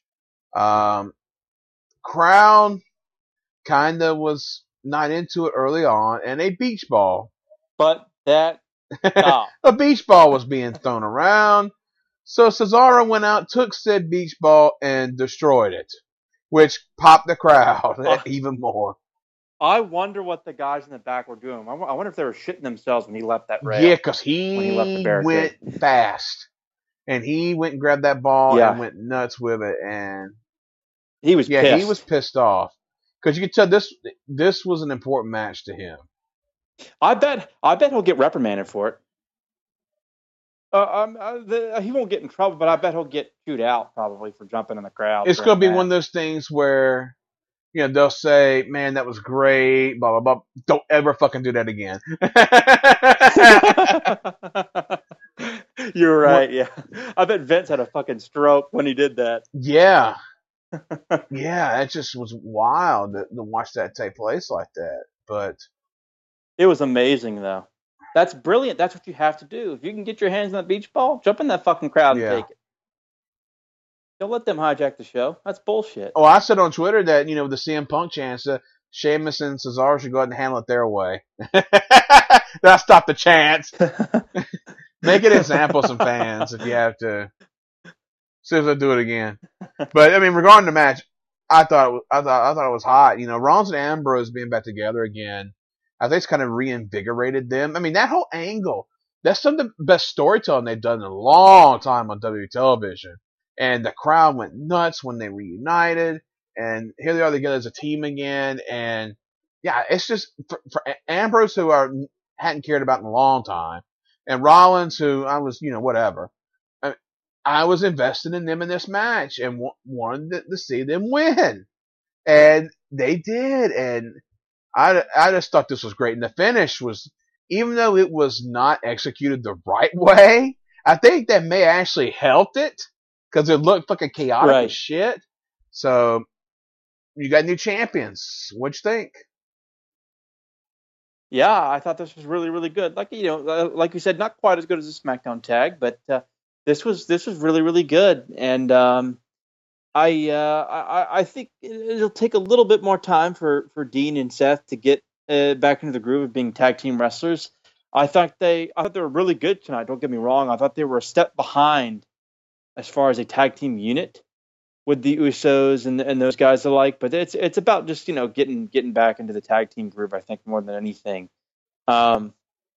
Crowd kinda was not into it early on, and a beach ball. But that a beach ball was being thrown around. So Cesaro went out, took said beach ball, and destroyed it, which popped the crowd even more. I wonder what the guys in the back were doing. I wonder if they were shitting themselves when he left that rail. Yeah, because he went fast. And he went and grabbed that ball and went nuts with it. And he was pissed. He was pissed off. Because you could tell this was an important match to him. I bet he'll get reprimanded for it. He won't get in trouble, but I bet he'll get chewed out probably for jumping in the crowd. It's going to be one of those things where, they'll say, man, that was great, blah, blah, blah. Don't ever fucking do that again. You're right, yeah. I bet Vince had a fucking stroke when he did that. Yeah. Yeah, it just was wild to watch that take place like that. But it was amazing, though. That's brilliant. That's what you have to do. If you can get your hands on that beach ball, jump in that fucking crowd and take it. Don't let them hijack the show. That's bullshit. Oh, I said on Twitter that, the CM Punk chance, Sheamus and Cesaro should go ahead and handle it their way. That'll stop the chance. Make an example of some fans if you have to. See if they'll do it again. But, I mean, regarding the match, I thought it was hot. Rollins and Ambrose being back together again, I think it's kind of reinvigorated them. I mean, that whole angle, that's some of the best storytelling they've done in a long time on WWE television. And the crowd went nuts when they reunited. And here they are together as a team again. And, yeah, it's just for Ambrose, who I hadn't cared about in a long time, and Rollins, who I was, whatever. I was invested in them in this match and wanted to see them win. And they did. And I just thought this was great. And the finish was, even though it was not executed the right way, I think that may actually helped it. Because it looked fucking chaotic as shit. So, you got new champions. What'd you think? Yeah, I thought this was really, really good. Like you said, not quite as good as the SmackDown tag, but this was really, really good. And I think it'll take a little bit more time for Dean and Seth to get back into the groove of being tag team wrestlers. I thought they were really good tonight. Don't get me wrong. I thought they were a step behind as far as a tag team unit with the Usos and those guys alike, but it's about just getting back into the tag team groove, I think, more than anything. I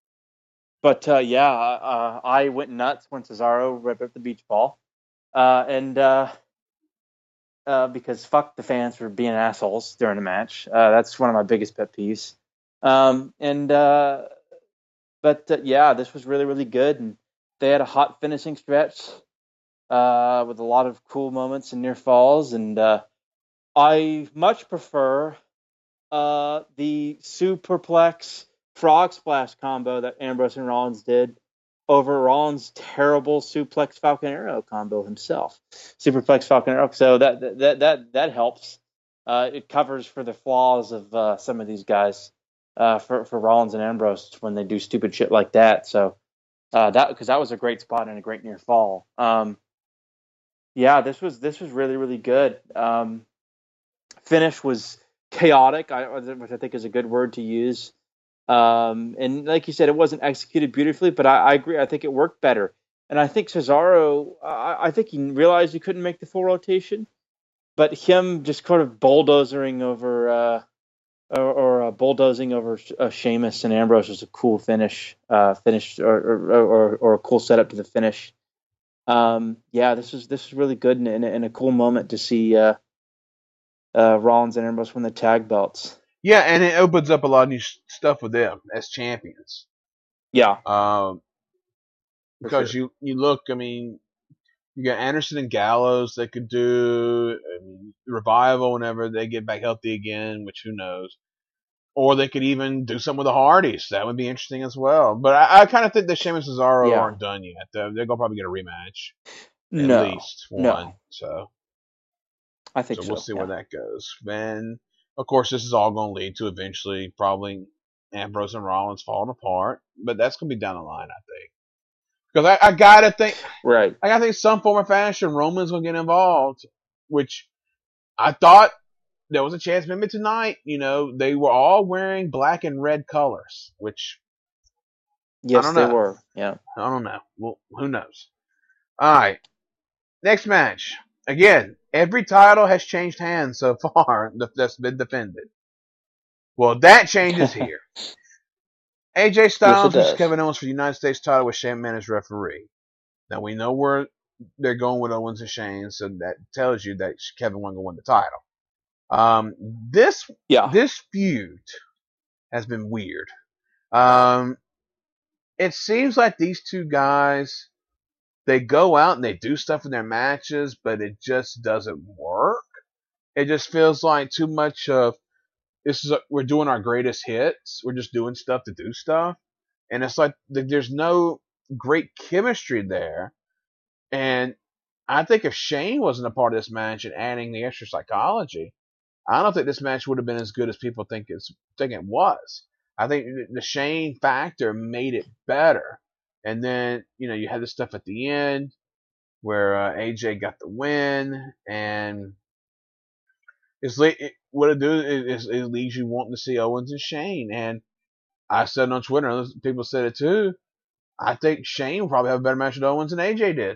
went nuts when Cesaro ripped up the beach ball, because fuck the fans for being assholes during the match. That's one of my biggest pet peeves. This was really, really good, and they had a hot finishing stretch. With a lot of cool moments and near falls, and I much prefer the superplex frog splash combo that Ambrose and Rollins did over Rollins' terrible suplex Falcon Arrow combo himself. Superplex Falcon Arrow, so that helps. It covers for the flaws of some of these guys for Rollins and Ambrose when they do stupid shit like that. So because that was a great spot and a great near fall. This was really, really good. Finish was chaotic, which I think is a good word to use. And like you said, it wasn't executed beautifully, but I agree. I think it worked better. And I think Cesaro, I think he realized he couldn't make the full rotation, but him just kind of bulldozering over or bulldozing over Sheamus and Ambrose was a cool finish, or a cool setup to the finish. This is really good and a cool moment to see Rollins and Ambrose win the tag belts. Yeah, and it opens up a lot of new stuff with them as champions. Yeah. Because sure. you look, I mean, you got Anderson and Gallows that could do Revival whenever they get back healthy again, which who knows. Or they could even do something with the Hardys. That would be interesting as well. But I kind of think that Sheamus and Cesaro aren't done yet. They're going to probably get a rematch. At least one. So I think so. We'll see where that goes. Then, of course, this is all going to lead to eventually probably Ambrose and Rollins falling apart. But that's going to be down the line, I think. Because I got to think. Right. I got to think some form of fashion Roman's going to get involved. Which I thought there was a chance maybe tonight, they were all wearing black and red colors, which yes, I don't know. They were. Yeah. I don't know. Well, who knows? All right. Next match. Again, every title has changed hands so far that's been defended. Well, that changes here. AJ Styles versus Kevin Owens for the United States title with Shane McMahon as referee. Now, we know where they're going with Owens and Shane, so that tells you that Kevin wasn't going to win the title. This feud has been weird. It seems like these two guys, they go out and they do stuff in their matches, but it just doesn't work. It just feels like too much of we're doing our greatest hits. We're just doing stuff to do stuff, and it's like there's no great chemistry there. And I think if Shane wasn't a part of this match and adding the extra psychology, I don't think this match would have been as good as people think it was. I think the Shane factor made it better. And then, you had the stuff at the end where AJ got the win. And what it do is it leaves you wanting to see Owens and Shane. And I said on Twitter, and people said it too, I think Shane will probably have a better match with Owens than AJ did.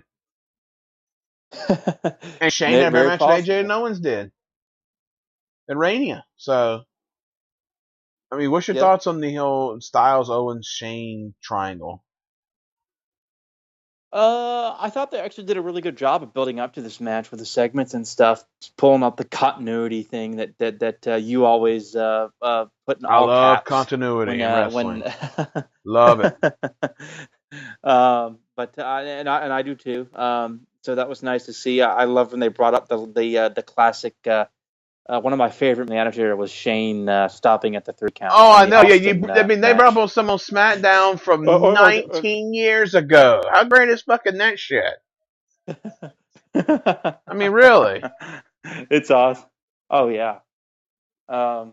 And Shane had a better match than AJ than Owens did. And Rania. So, I mean, what's your thoughts on the whole Styles, Owens, Shane triangle? I thought they actually did a really good job of building up to this match with the segments and stuff, pulling up the continuity thing that you always put in all caps. I love continuity in wrestling. Love it. But I do too. So that was nice to see. I love when they brought up the classic. One of my favorite manager was Shane stopping at the 3 count. Oh, I know. They brought up some on SmackDown from 19 years ago. How great is fucking that shit? I mean, really. It's awesome. Oh, yeah. I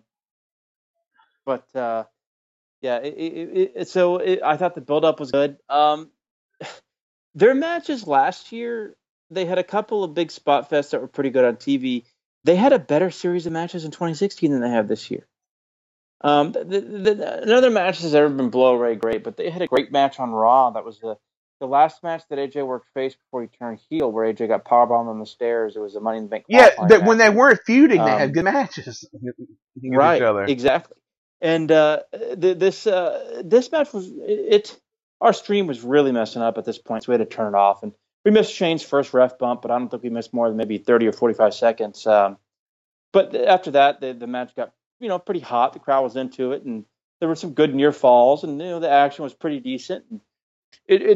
thought the build-up was good. Their matches last year, they had a couple of big spot fests that were pretty good on TV. They had a better series of matches in 2016 than they have this year. None of their matches has ever been blow away great, but they had a great match on Raw. That was the last match that AJ worked face before he turned heel, where AJ got powerbombed on the stairs. It was a Money in the Bank. Yeah, when they weren't feuding, they had good matches. Right, each other. Exactly. And this match was our stream was really messing up at this point, so we had to turn it off. And we missed Shane's first ref bump, but I don't think we missed more than maybe 30 or 45 seconds. But after that, the match got pretty hot. The crowd was into it, and there were some good near falls, and the action was pretty decent. And it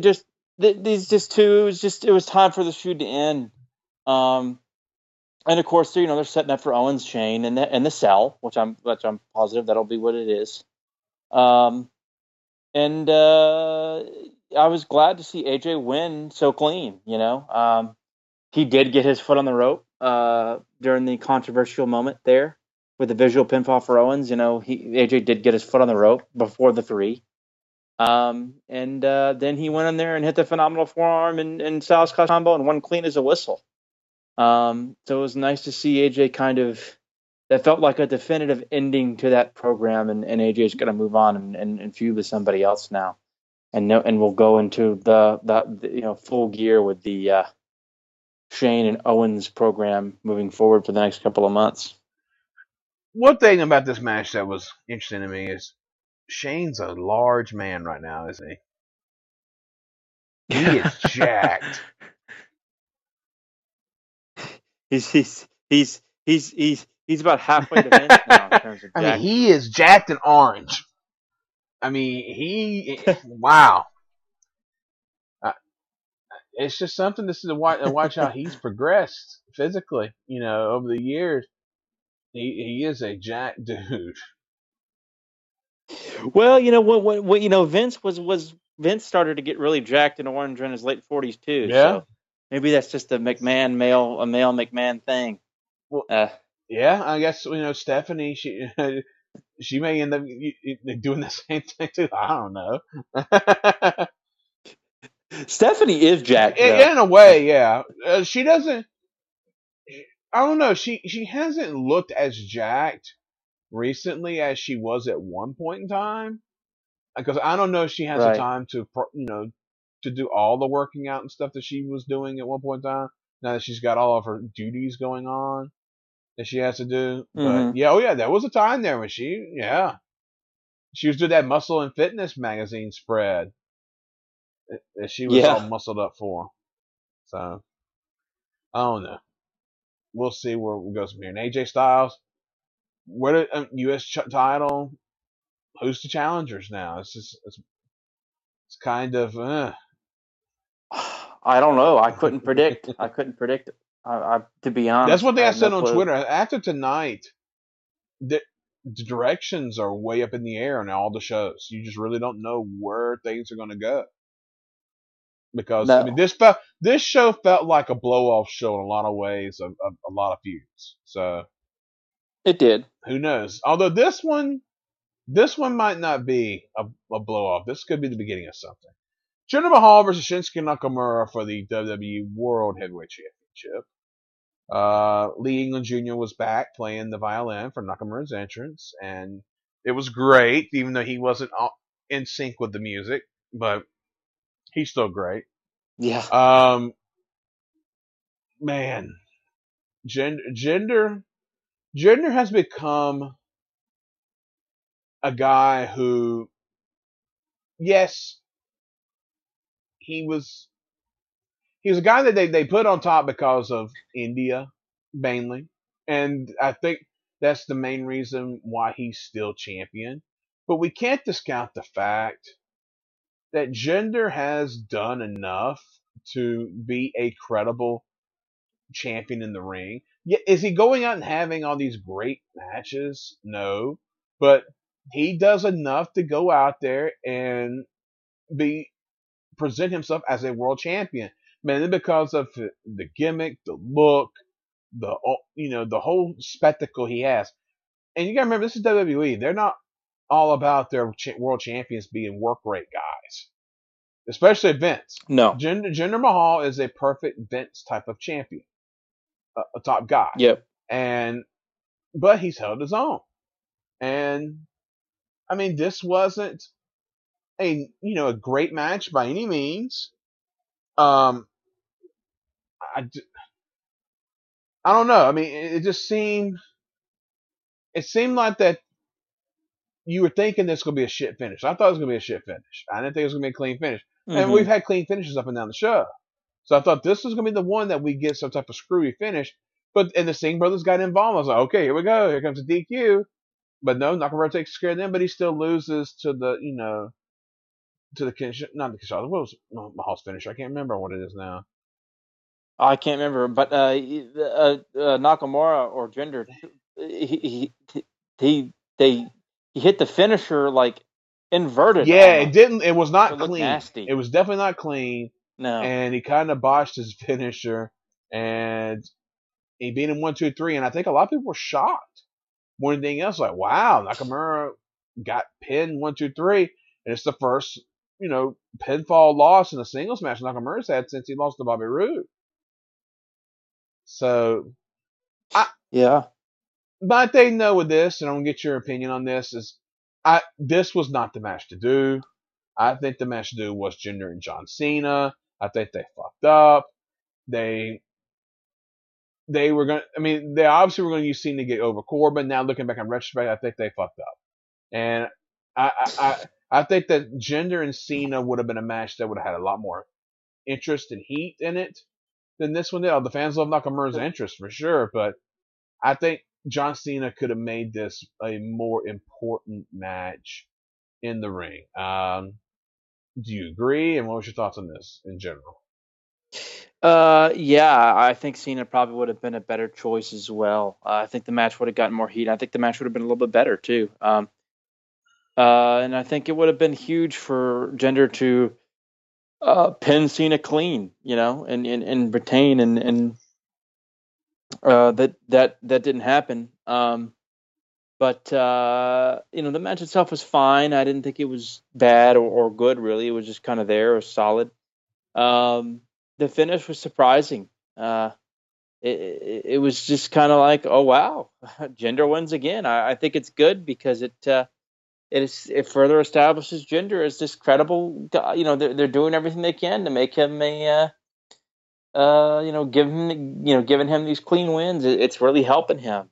was time for the feud to end. And of course, they're setting up for Owens, Shane, and the Cell, which I'm positive that'll be what it is. I was glad to see AJ win so clean. He did get his foot on the rope during the controversial moment there with the visual pinfall for Owens. AJ did get his foot on the rope before the 3. Then he went in there and hit the phenomenal forearm and Styles combo and won clean as a whistle. So it was nice to see AJ that felt like a definitive ending to that program, and AJ's going to move on and feud with somebody else now. And we'll go into the full gear with the Shane and Owens program moving forward for the next couple of months. one thing about this match that was interesting to me is Shane's a large man right now, isn't he? He is jacked. He's about halfway to Vince now in terms of I mean, jack. he is jacked and orange. I mean, wow. It's just something to watch how he's progressed physically, over the years. He is a jacked dude. Well, Vince started to get really jacked and orange in his late 40s too. Yeah. So maybe that's just a male McMahon thing. Well, yeah, I guess Stephanie. She may end up doing the same thing too. I don't know. Stephanie is jacked in a way, yeah. She doesn't. I don't know. She hasn't looked as jacked recently as she was at one point in time. Because I don't know if she has the time to to do all the working out and stuff that she was doing at one point in time. Now that she's got all of her duties going on that she has to do. Mm-hmm. But yeah, there was a time there when she was doing that Muscle and Fitness magazine spread that she was all muscled up for. So I don't know. We'll see where it goes from here. And AJ Styles, where the U.S. title? Who's the challengers now? It's kind of. I don't know. I couldn't predict. it. To be honest, that's one thing I said on Twitter. After tonight, the directions are way up in the air on all the shows. You just really don't know where things are going to go. Because I mean, this show felt like a blow-off show in a lot of ways of a lot of feuds. So it did. Who knows? Although this one might not be a blow-off. This could be the beginning of something. Jinder Mahal versus Shinsuke Nakamura for the WWE World Heavyweight Championship. Lee England Jr. was back playing the violin for Nakamura's entrance, and it was great, even though he wasn't in sync with the music, but he's still great. Yeah. Man, Jinder has become a guy who, yes, he was a guy that they put on top because of India, mainly. And I think that's the main reason why he's still champion. But we can't discount the fact that Jinder has done enough to be a credible champion in the ring. Yeah, is he going out and having all these great matches? No. But he does enough to go out there and present himself as a world champion. Mainly because of the gimmick, the look, the whole spectacle he has. And you gotta remember, this is WWE. They're not all about their world champions being work rate guys, especially Vince. No, Jinder Mahal is a perfect Vince type of champion, a top guy. Yep. But he's held his own. And I mean, this wasn't a great match by any means. I don't know. I mean, it seemed like that you were thinking this was going to be a shit finish. I thought it was going to be a shit finish. I didn't think it was going to be a clean finish. Mm-hmm. And we've had clean finishes up and down the show. So I thought this was going to be the one that we get some type of screwy finish. And the Singh brothers got involved. I was like, okay, here we go. Here comes the DQ. But no, Nakamura takes care of them, but he still loses to the, to the, not the Kishada. What was Mahal's finish? I can't remember what it is now. I can't remember, but Nakamura or Jinder, he hit the finisher like inverted. Yeah, almost. It was not clean. Nasty. It was definitely not clean. No. And he kind of botched his finisher, and he beat him 1, 2, 3. And I think a lot of people were shocked more than anything else. Like, wow, Nakamura got pinned 1, 2, 3, and it's the first, pinfall loss in a singles match Nakamura's had since he lost to Bobby Roode. So, my thing though with this, and I'm gonna get your opinion on this, is this was not the match to do. I think the match to do was Jinder and John Cena. I think they fucked up. They they were going to, I mean, they obviously were going to use Cena to get over Corbin. Now looking back in retrospect, I think they fucked up. And I think that Jinder and Cena would have been a match that would have had a lot more interest and heat in it than this one did. The fans love Nakamura's interest for sure, but I think John Cena could have made this a more important match in the ring. Do you agree? And what was your thoughts on this in general? Yeah, I think Cena probably would have been a better choice as well. I think the match would have gotten more heat. I think the match would have been a little bit better too. And I think it would have been huge for Jinder to pin Cena clean, and retain, and that didn't happen. But the match itself was fine. I didn't think it was bad or good really. It was just kind of there. It was solid. The finish was surprising. It was just kind of like, oh wow, Jinder wins again. I think it's good because it further establishes Jinder as this credible guy. They're doing everything they can to make him giving him these clean wins. It's really helping him.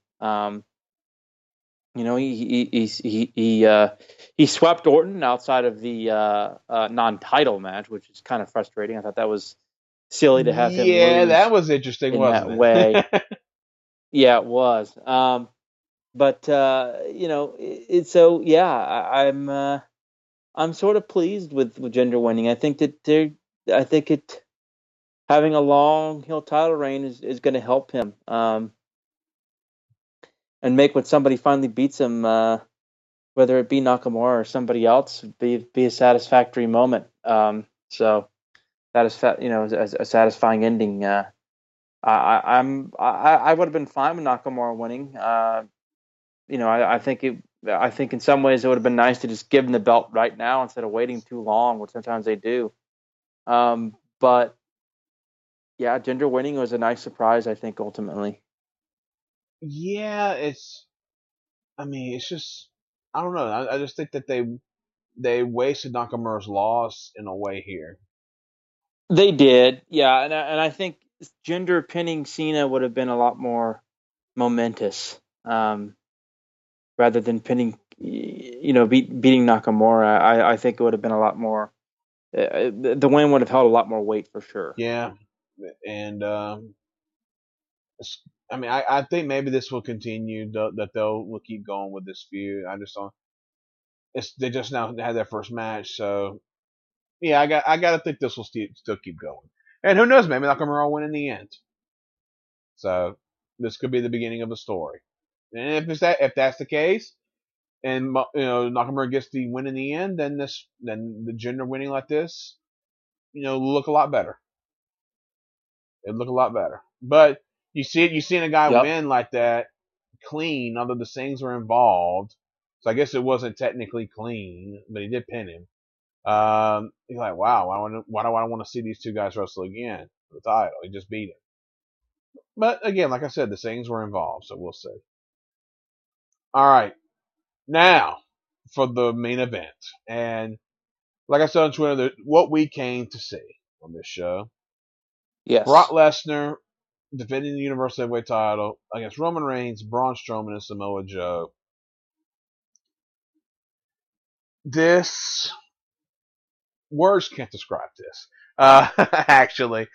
He swept Orton outside of the non-title match, which is kind of frustrating. I thought that was silly to have him lose. Yeah, that was interesting, wasn't that it? way. Yeah, it was. I'm sort of pleased with Jinder winning. I think that having a long heel title reign is going to help him. And make when somebody finally beats him, whether it be Nakamura or somebody else, be a satisfactory moment. So that is a satisfying ending. I would have been fine with Nakamura winning. I think in some ways it would have been nice to just give him the belt right now instead of waiting too long, which sometimes they do. But yeah, Jinder winning was a nice surprise, I think, ultimately. Yeah, it's just, I don't know. I just think that they wasted Nakamura's loss in a way here. They did, yeah, and I think Jinder pinning Cena would have been a lot more momentous, rather than pinning, beating Nakamura. I think it would have been a lot more. The win would have held a lot more weight for sure. Yeah, and I think maybe this will continue. That they'll keep going with this feud. I just don't. They just now had their first match, so yeah, I got to think this will still keep going. And who knows? Maybe Nakamura will win in the end. So this could be the beginning of the story. And if that's the case, and Nakamura gets the win in the end, then the Jinder winning like this, will look a lot better. It'd look a lot better. But you seen a guy win like that clean, although the things were involved. So I guess it wasn't technically clean, but he did pin him. You're like, wow, why do I want to see these two guys wrestle again for the title? He just beat him. But again, like I said, the things were involved, so we'll see. All right, now for the main event, and like I said on Twitter, what we came to see on this show. Yes. Brock Lesnar defending the Universal Heavyweight title against Roman Reigns, Braun Strowman, and Samoa Joe. This, words can't describe this. Actually,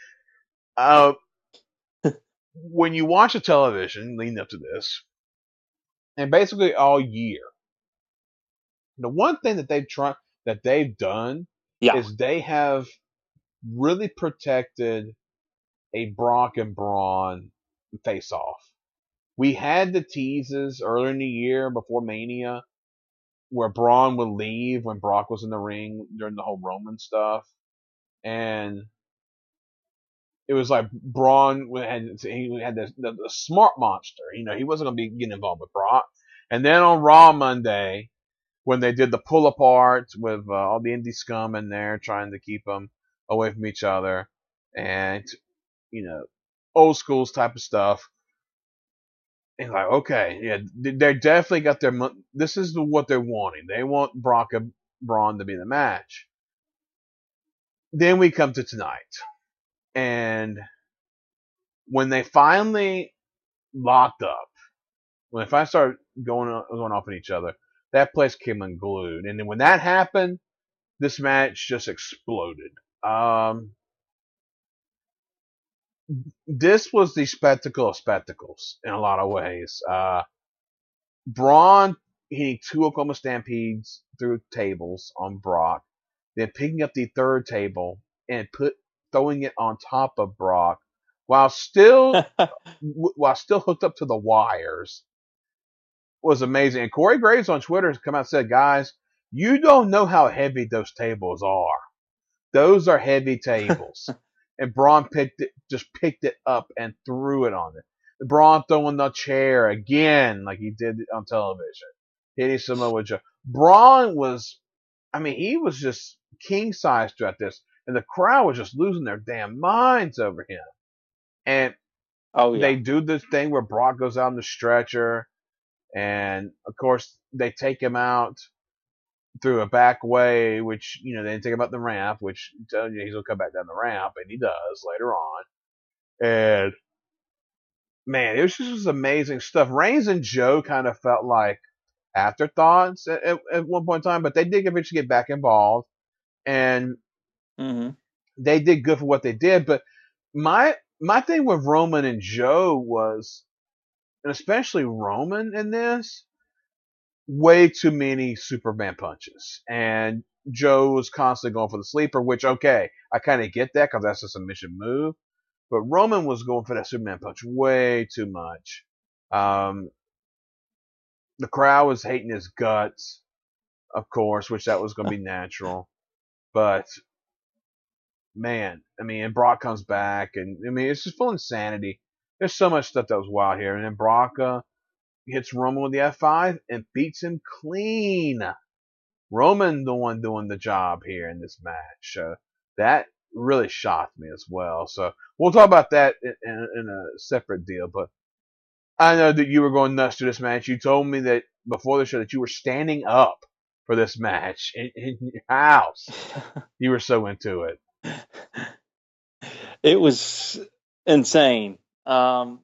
when you watch the television leading up to this, and basically all year, the one thing that they've done is they have really protected a Brock and Braun face off. We had the teases earlier in the year before Mania where Braun would leave when Brock was in the ring during the whole Roman stuff. And it was like Braun had the smart monster. He wasn't going to be getting involved with Brock. And then on Raw Monday, when they did the pull apart with all the indie scum in there trying to keep them away from each other and, old schools type of stuff. And like, okay, yeah, they definitely got this is what they're wanting. They want Brock and Braun to be the match. Then we come to tonight. And when they finally locked up, when they finally started going off on each other, that place came unglued. And then when that happened, this match just exploded. This was the spectacle of spectacles in a lot of ways. Braun hitting 2 Oklahoma Stampedes through tables on Brock, then picking up the third table and throwing it on top of Brock while still hooked up to the wires was amazing. And Corey Graves on Twitter has come out and said, guys, you don't know how heavy those tables are. Those are heavy tables. And Braun picked it up and threw it on it. Braun throwing the chair again like he did on television. Hitting Samoa Joe. Braun was, he was just king size throughout this. And the crowd was just losing their damn minds over him. And they do this thing where Brock goes out on the stretcher. And, of course, they take him out through a back way, which, they didn't take him up the ramp, which he's going to come back down the ramp, and he does later on. And, man, it was just amazing stuff. Reigns and Joe kind of felt like afterthoughts at one point in time, but they did eventually get back involved. And they did good for what they did. But my thing with Roman and Joe was, and especially Roman in this, way too many Superman punches. And Joe was constantly going for the sleeper, which, okay, I kind of get that because that's a submission move. But Roman was going for that Superman punch way too much. The crowd was hating his guts, of course, which that was going to be natural. But, man, and Brock comes back, and, it's just full insanity. There's so much stuff that was wild here. And then Brock hits Roman with the F5 and beats him clean. Roman, the one doing the job here in this match. That really shocked me as well. So we'll talk about that in a separate deal. But I know that you were going nuts to this match. You told me that before the show that you were standing up for this match in your house. You were so into it. It was insane. I'll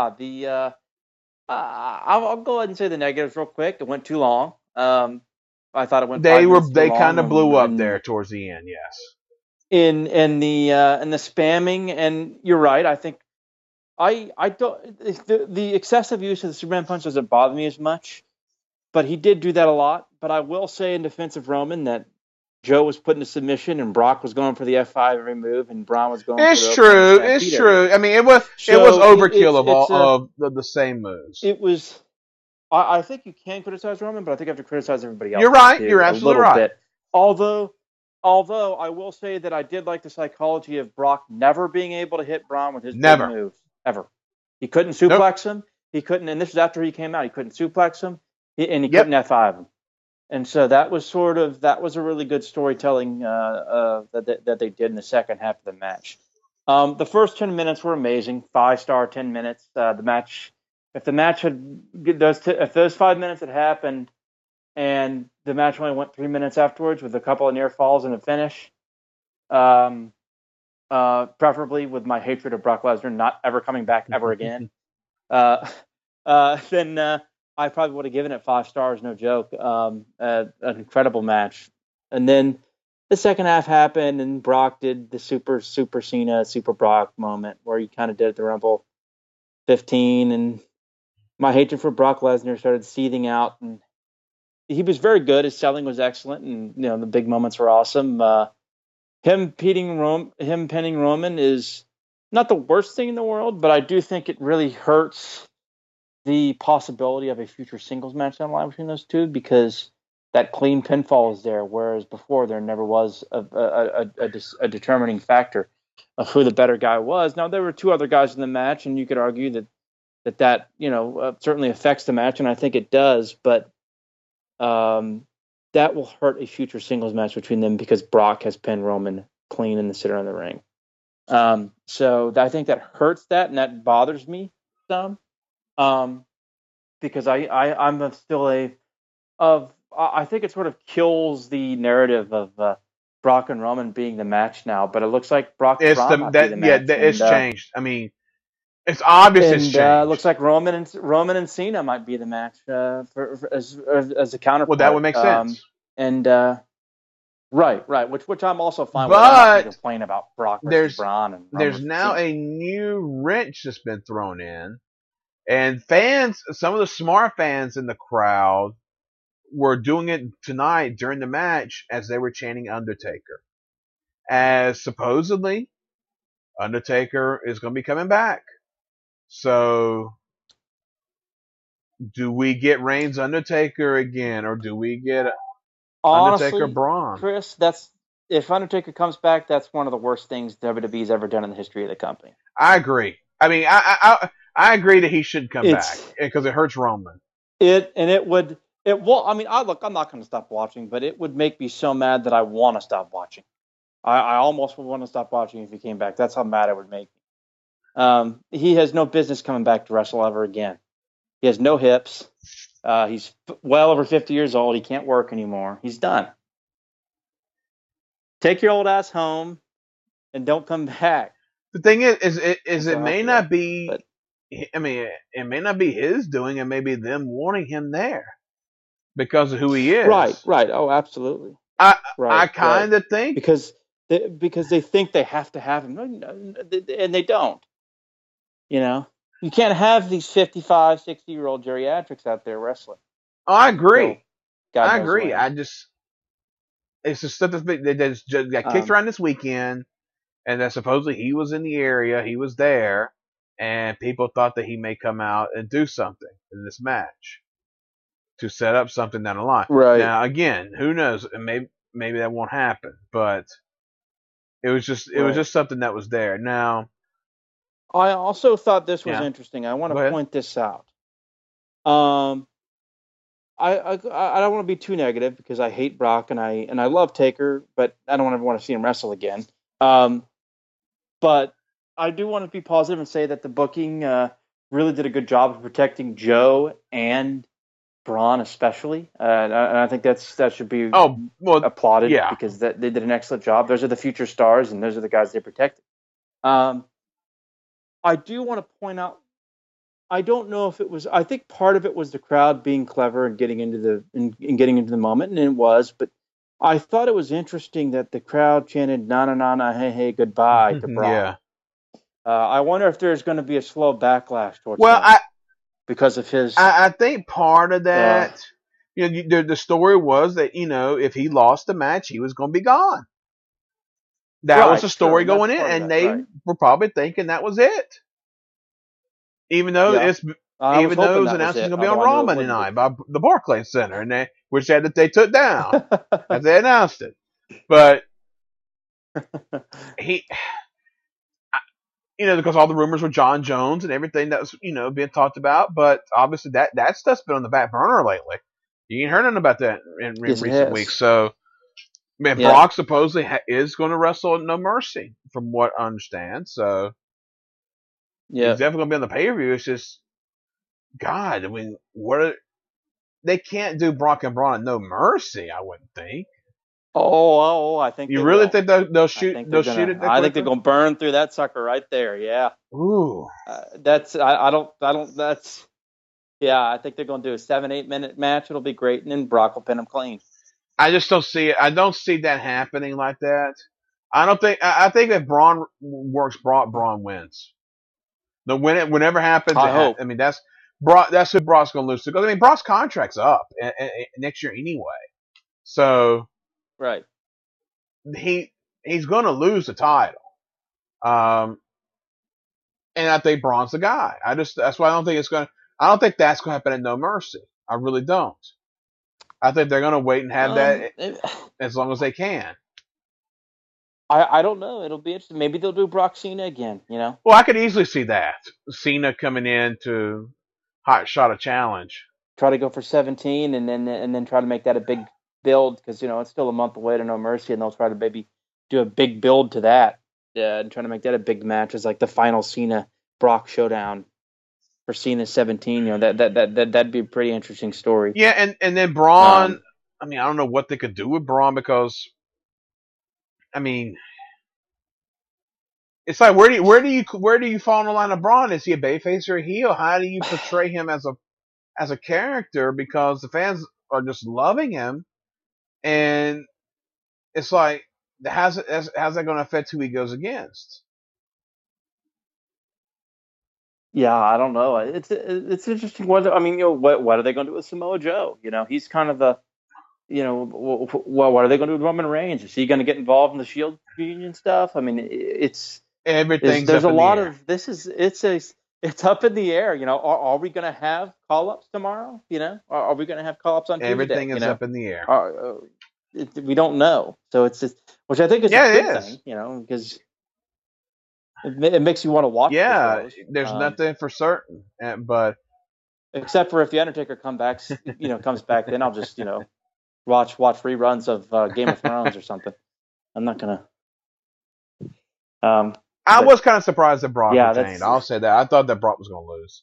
go ahead and say the negatives real quick. It went too long. I thought it went. They kind of blew up there towards the end. Yes. In the spamming, and you're right. I think I don't the excessive use of the Superman punch doesn't bother me as much, but he did do that a lot. But I will say in defense of Roman that Joe was put into submission and Brock was going for the F5 every move and Braun was going. It's true. It's true. It was overkill of the same moves. It was. I think you can criticize Roman, but I think you have to criticize everybody else. You're right. You're absolutely right. Bit. Although I will say that I did like the psychology of Brock never being able to hit Braun with his big moves ever. He couldn't suplex him. He couldn't, and this was after he came out. He couldn't suplex him, and he couldn't F5 him. And so that was a really good storytelling that they did in the second half of the match. The first 10 minutes were amazing. 5-star 10 minutes. The match, if those 5 minutes had happened, and the match only went 3 minutes afterwards with a couple of near falls and a finish, preferably with my hatred of Brock Lesnar not ever coming back ever again, then I probably would have given it 5 stars, no joke. An incredible match. And then the second half happened, and Brock did the super Cena, super Brock moment where he kind of did at the Rumble 15, and my hatred for Brock Lesnar started seething out. And he was very good. His selling was excellent, and the big moments were awesome. Him pinning Roman is not the worst thing in the world, but I do think it really hurts the possibility of a future singles match down the line between those two, because that clean pinfall is there, whereas before there never was a determining factor of who the better guy was. Now, there were 2 other guys in the match, and you could argue that certainly affects the match, and I think it does, but that will hurt a future singles match between them because Brock has pinned Roman clean in the center of the ring. So I think that hurts that, and that bothers me some. Because I'm still I think it sort of kills the narrative of Brock and Roman being the match now, but it looks like Brock and Braun might be the match. It's changed. It's obvious it's And changed. looks like Roman and Cena might be the match as a counterpart. Well, that would make sense. And right, which I'm also fine with. I'm not going to But complain about Brock versus Braun and Roman there's versus now Cena. a new wrench that's been thrown in, and fans, some of the smart fans in the crowd, were doing it tonight during the match as they were chanting Undertaker, as supposedly Undertaker is going to be coming back. So, do we get Reigns Undertaker again, or do we get Undertaker Honestly, Braun? Chris, if Undertaker comes back, that's one of the worst things WWE's ever done in the history of the company. I agree. I mean, I agree that he should come back because it hurts Roman. I mean, I'm not going to stop watching, but it would make me so mad that I want to stop watching. I almost would want to stop watching if he came back. That's how mad it would make me. He has no business coming back to wrestle ever again. He has no hips. He's well over 50 years old. He can't work anymore. He's done. Take your old ass home and don't come back. The thing is it may not be. I mean, it may not be his doing. It may be them wanting him there because of who he is. Right. Oh, absolutely. I kind of think because they think they have to have him, and they don't. You know, you can't have these 55, 60-year-old geriatrics out there wrestling. Oh, I agree. I agree. When. It's just stuff that just got kicked around this weekend, and that supposedly he was in the area, he was there, and people thought that he may come out and do something in this match to set up something down the line. Right. Now, again, who knows? Maybe that won't happen, but it was just something that was there. Now, I also thought this was interesting. I want to point this out. I don't want to be too negative because I hate Brock and I love Taker, but I don't ever want to see him wrestle again. But I do want to be positive and say that the booking really did a good job of protecting Joe and Braun especially, and I think that should be applauded because they did an excellent job. Those are the future stars, and those are the guys they protected. I do want to point out, I don't know if it was. I think part of it was the crowd being clever and getting into the moment, and it was. But I thought it was interesting that the crowd chanted "Na na na na hey hey goodbye" to Braun. Yeah. I wonder if there's going to be a slow backlash towards him. Because of his, I think part of that, the story was that if he lost the match, he was going to be gone. That was the story going in, and they were probably thinking that was it. Even though it was announced it's going to be on Raw Monday night by the Barclays Center, which they took down as they announced it. But because all the rumors were John Jones and everything that was, being talked about. But obviously that stuff's been on the back burner lately. You ain't heard nothing about that in recent weeks. So, man, Brock supposedly is going to wrestle at No Mercy, from what I understand. So, he's definitely going to be on the pay-per-view. It's just, God, I mean, they can't do Brock and Braun at No Mercy, I wouldn't think. Oh, I think you really think they'll shoot it? I think they're gonna burn through that sucker right there. Yeah. Ooh. I think they're gonna do a 7-8 minute match. It'll be great, and then Brock will pin him clean. I just don't see it. I don't see that happening like that. I think if Braun works, Braun wins. Whenever happens, I hope. I mean, that's who Brock's gonna lose to. Because I mean, Brock's contract's up next year anyway. So. Right. He's going to lose the title. And I think Braun's the guy. That's why I don't think that's going to happen at No Mercy. I really don't. I think they're going to wait and have that as long as they can. I don't know. It'll be interesting. Maybe they'll do Brock Cena again, Well, I could easily see that. Cena coming in to hot shot a challenge. Try to go for 17 and then try to make that a big build, because it's still a month away to No Mercy, and they'll try to maybe do a big build to that, and try to make that a big match as like the final Cena Brock showdown for Cena 17. That'd be a pretty interesting story. Yeah, and then Braun. I mean, I don't know what they could do with Braun because, I mean, it's like where do you fall on the line of Braun? Is he a bayface or a heel? How do you portray him as a character? Because the fans are just loving him, and it's like how's that going to affect who he goes against? Yeah, I don't know. It's interesting. What are they going to do with Samoa Joe? He's kind of the what are they going to do with Roman Reigns? Is he going to get involved in the Shield reunion stuff? I mean, Everything's there's up a in the lot air. of this is it's up in the air. Are we going to have call ups tomorrow? Are we going to have call ups on Everything Tuesday? is up in the air. We don't know. So it's just, which I think is a good thing. Because it makes you want to watch. Yeah, the shows. there's nothing for certain, but except for if the Undertaker comes back, then I'll just watch reruns of Game of Thrones or something. I'm not gonna. I was kind of surprised that Brock Yeah, retained. I'll say that. I thought that Brock was going to lose.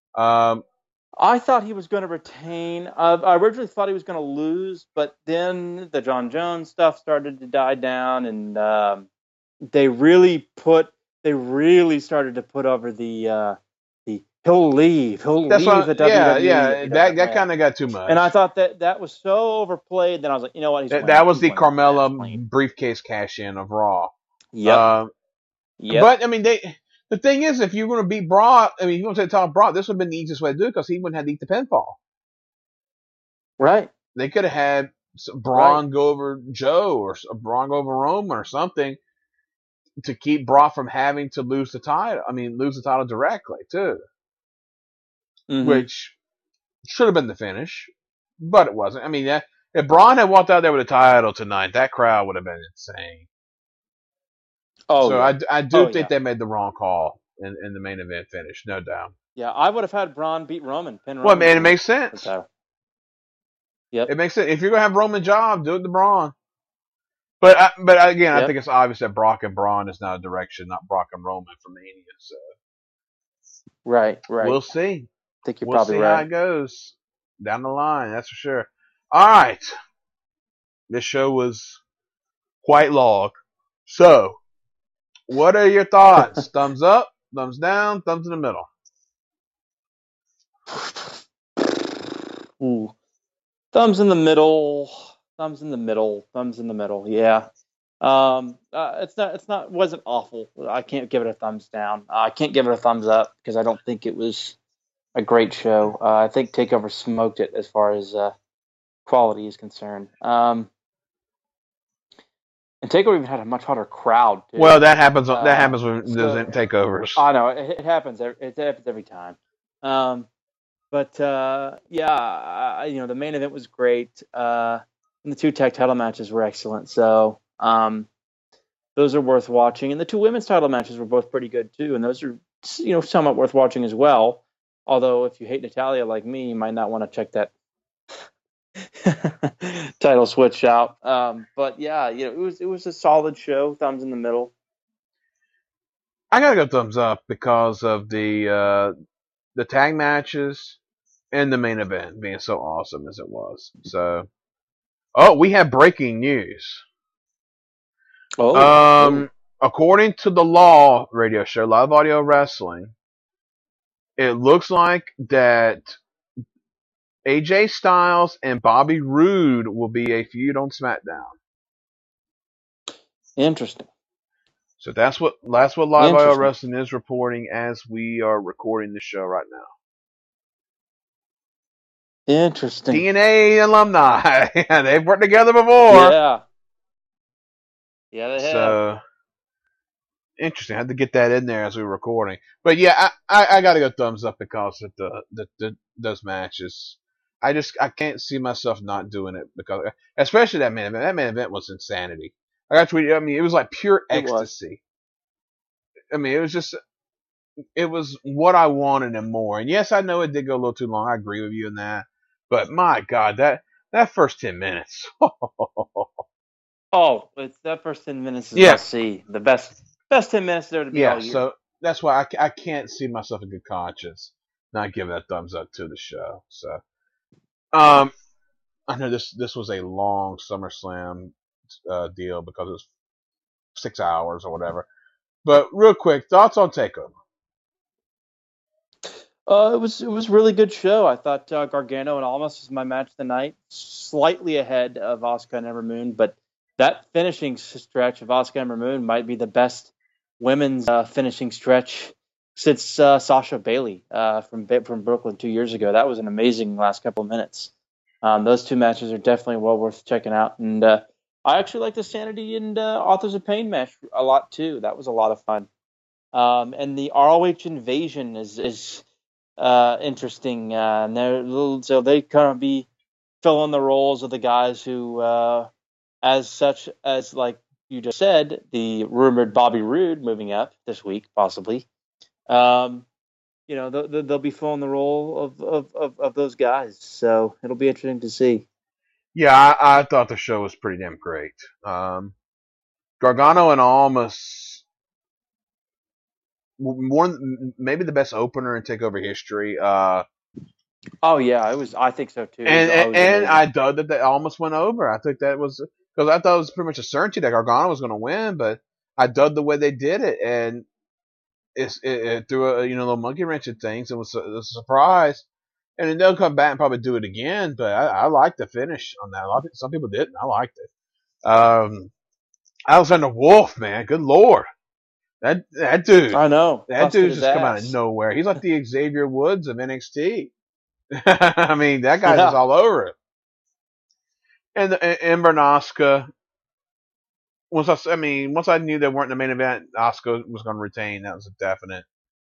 I thought he was going to retain. I originally thought he was going to lose, but then the John Jones stuff started to die down, and they really started to put over the he'll leave the WWE. Yeah, that kind of got too much. And I thought that was so overplayed. Then I was like, you know what? That was the Carmella briefcase cash in of Raw. Yep. But I mean, the thing is, if you're going to beat Brock, I mean, if you're going to top Brock, this would have been the easiest way to do it because he wouldn't have to eat the pinfall. Right. They could have had Braun go over Joe or Braun go over Roman or something to keep Brock from having to lose the title. I mean, lose the title directly too, which should have been the finish, but it wasn't. I mean, if Braun had walked out there with a title tonight, that crowd would have been insane. Oh, so yeah. I do think they made the wrong call in the main event finish, no doubt. Yeah, I would have had Braun beat Roman, pin Roman. Well, man, it makes sense. Yep. It makes sense. If you're gonna have Roman job, do it to Braun. But again, I think it's obvious that Brock and Braun is not a direction, not Brock and Roman for Mania. So right. We'll see. I think you're probably right. We'll see how it goes down the line. That's for sure. All right, this show was quite long. So, what are your thoughts? Thumbs up, thumbs down, thumbs in the middle. Ooh. Thumbs in the middle. Thumbs in the middle. Thumbs in the middle. Yeah. Wasn't awful. I can't give it a thumbs down. I can't give it a thumbs up because I don't think it was a great show. I think TakeOver smoked it as far as quality is concerned. And TakeOver even had a much hotter crowd too. Well, that happens. That happens with those takeovers. I know it happens. It happens every time. But the main event was great. And the two tag title matches were excellent. So those are worth watching. And the two women's title matches were both pretty good too. And those are somewhat worth watching as well. Although if you hate Natalya like me, you might not want to check that title switch out. But yeah, it was a solid show. Thumbs in the middle. I gotta go thumbs up because of the tag matches and the main event being so awesome as it was. So, we have breaking news. According to the Law radio show, Live Audio Wrestling, it looks like that AJ Styles and Bobby Roode will be a feud on SmackDown. Interesting. So that's what Live Audio Wrestling is reporting as we are recording the show right now. Interesting. TNA alumni. They've worked together before. Yeah. Yeah, they have. So, interesting. I had to get that in there as we were recording. But yeah, I got to go thumbs up because of those matches. I can't see myself not doing it because, especially that main event. That main event was insanity. I got tweeted. I mean, it was like pure ecstasy. I mean, it was what I wanted and more. And yes, I know it did go a little too long. I agree with you in that. But my God, that first 10 minutes. It's that first 10 minutes is must see. The best 10 minutes there to be all year. So that's why I can't see myself in good conscience not giving that thumbs up to the show. So, I know this was a long SummerSlam deal because it was 6 hours or whatever. But real quick, thoughts on Takeover? It was a really good show. I thought Gargano and Almas was my match of the night, slightly ahead of Asuka and Ember Moon, but that finishing stretch of Asuka and Ember Moon might be the best women's finishing stretch since Sasha Bailey from Brooklyn 2 years ago. That was an amazing last couple of minutes. Those two matches are definitely well worth checking out, and I actually like the Sanity and Authors of Pain match a lot too. That was a lot of fun. And the ROH Invasion is interesting. So they kind of be filling the roles of the guys who, as such as like you just said, the rumored Bobby Roode moving up this week, possibly. They'll be filling the role of those guys. So it'll be interesting to see. Yeah, I thought the show was pretty damn great. Gargano and Almas, maybe the best opener in Takeover history. Oh yeah, I think so too. And I thought that they almost went over. I think that was because I thought it was pretty much a certainty that Gargano was going to win, but I dug the way they did it, and it threw a little monkey wrench at things. It was a surprise, and then they'll come back and probably do it again. But I liked the finish on that. Some people didn't. I liked it. Alexander Wolf, man, good lord, that dude. I know that dude's just come out of nowhere. He's like the Xavier Woods of NXT. I mean, that guy's just all over it. And Ember and Asuka. Once I knew they weren't in the main event, Asuka was going to retain. That was a definite.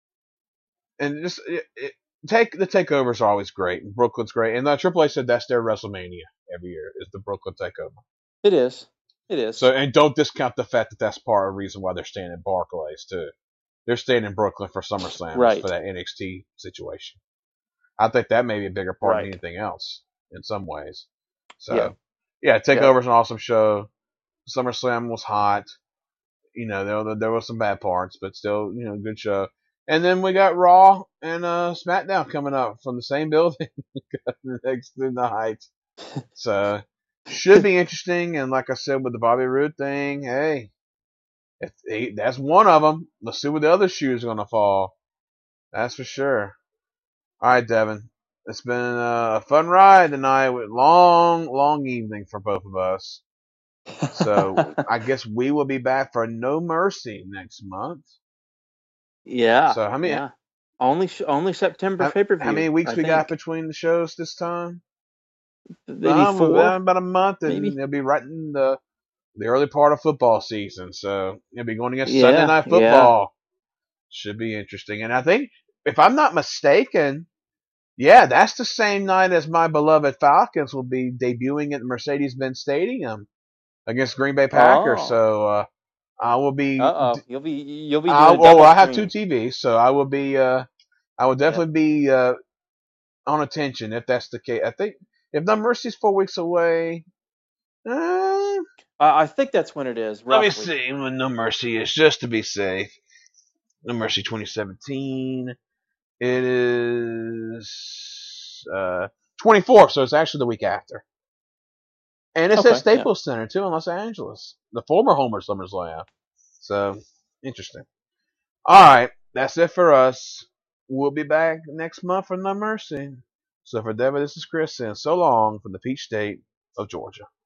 And just the takeovers are always great. And Brooklyn's great. And Triple H said that's their WrestleMania every year is the Brooklyn Takeover. It is. So, and don't discount the fact that that's part of the reason why they're staying in Barclays too. They're staying in Brooklyn for SummerSlam for that NXT situation. I think that may be a bigger part than anything else in some ways. So, yeah, Takeover's an awesome show. SummerSlam was hot. There were some bad parts, but still, good show. And then we got Raw and SmackDown coming up from the same building the next night. So, should be interesting. And like I said, with the Bobby Roode thing, hey, that's one of them. Let's see where the other shoes are going to fall. That's for sure. All right, Devin. It's been a fun ride tonight with long evening for both of us. So I guess we will be back for No Mercy next month. Yeah. So how many? Yeah. Only September pay-per-view. How many weeks we got between the shows this time? Maybe 4. About a month, and maybe. they'll be right in the early part of football season. So they'll be going against Sunday Night Football. Should be interesting. And I think, if I'm not mistaken, that's the same night as my beloved Falcons will be debuting at Mercedes-Benz Stadium against Green Bay Packers. So I will be. You'll be. Doing I have 2 TVs, so I will be. I will definitely be on attention if that's the case. I think if No Mercy's 4 weeks away. I think that's when it is. Roughly. Let me see when No Mercy is, just to be safe. No Mercy 2017. It is 24th, so it's actually the week after. And it's at Staples Center, too, in Los Angeles. The former home of SummerSlam. So, interesting. All right, that's it for us. We'll be back next month for No Mercy. So for Devin, this is Chris, and so long from the Peach State of Georgia.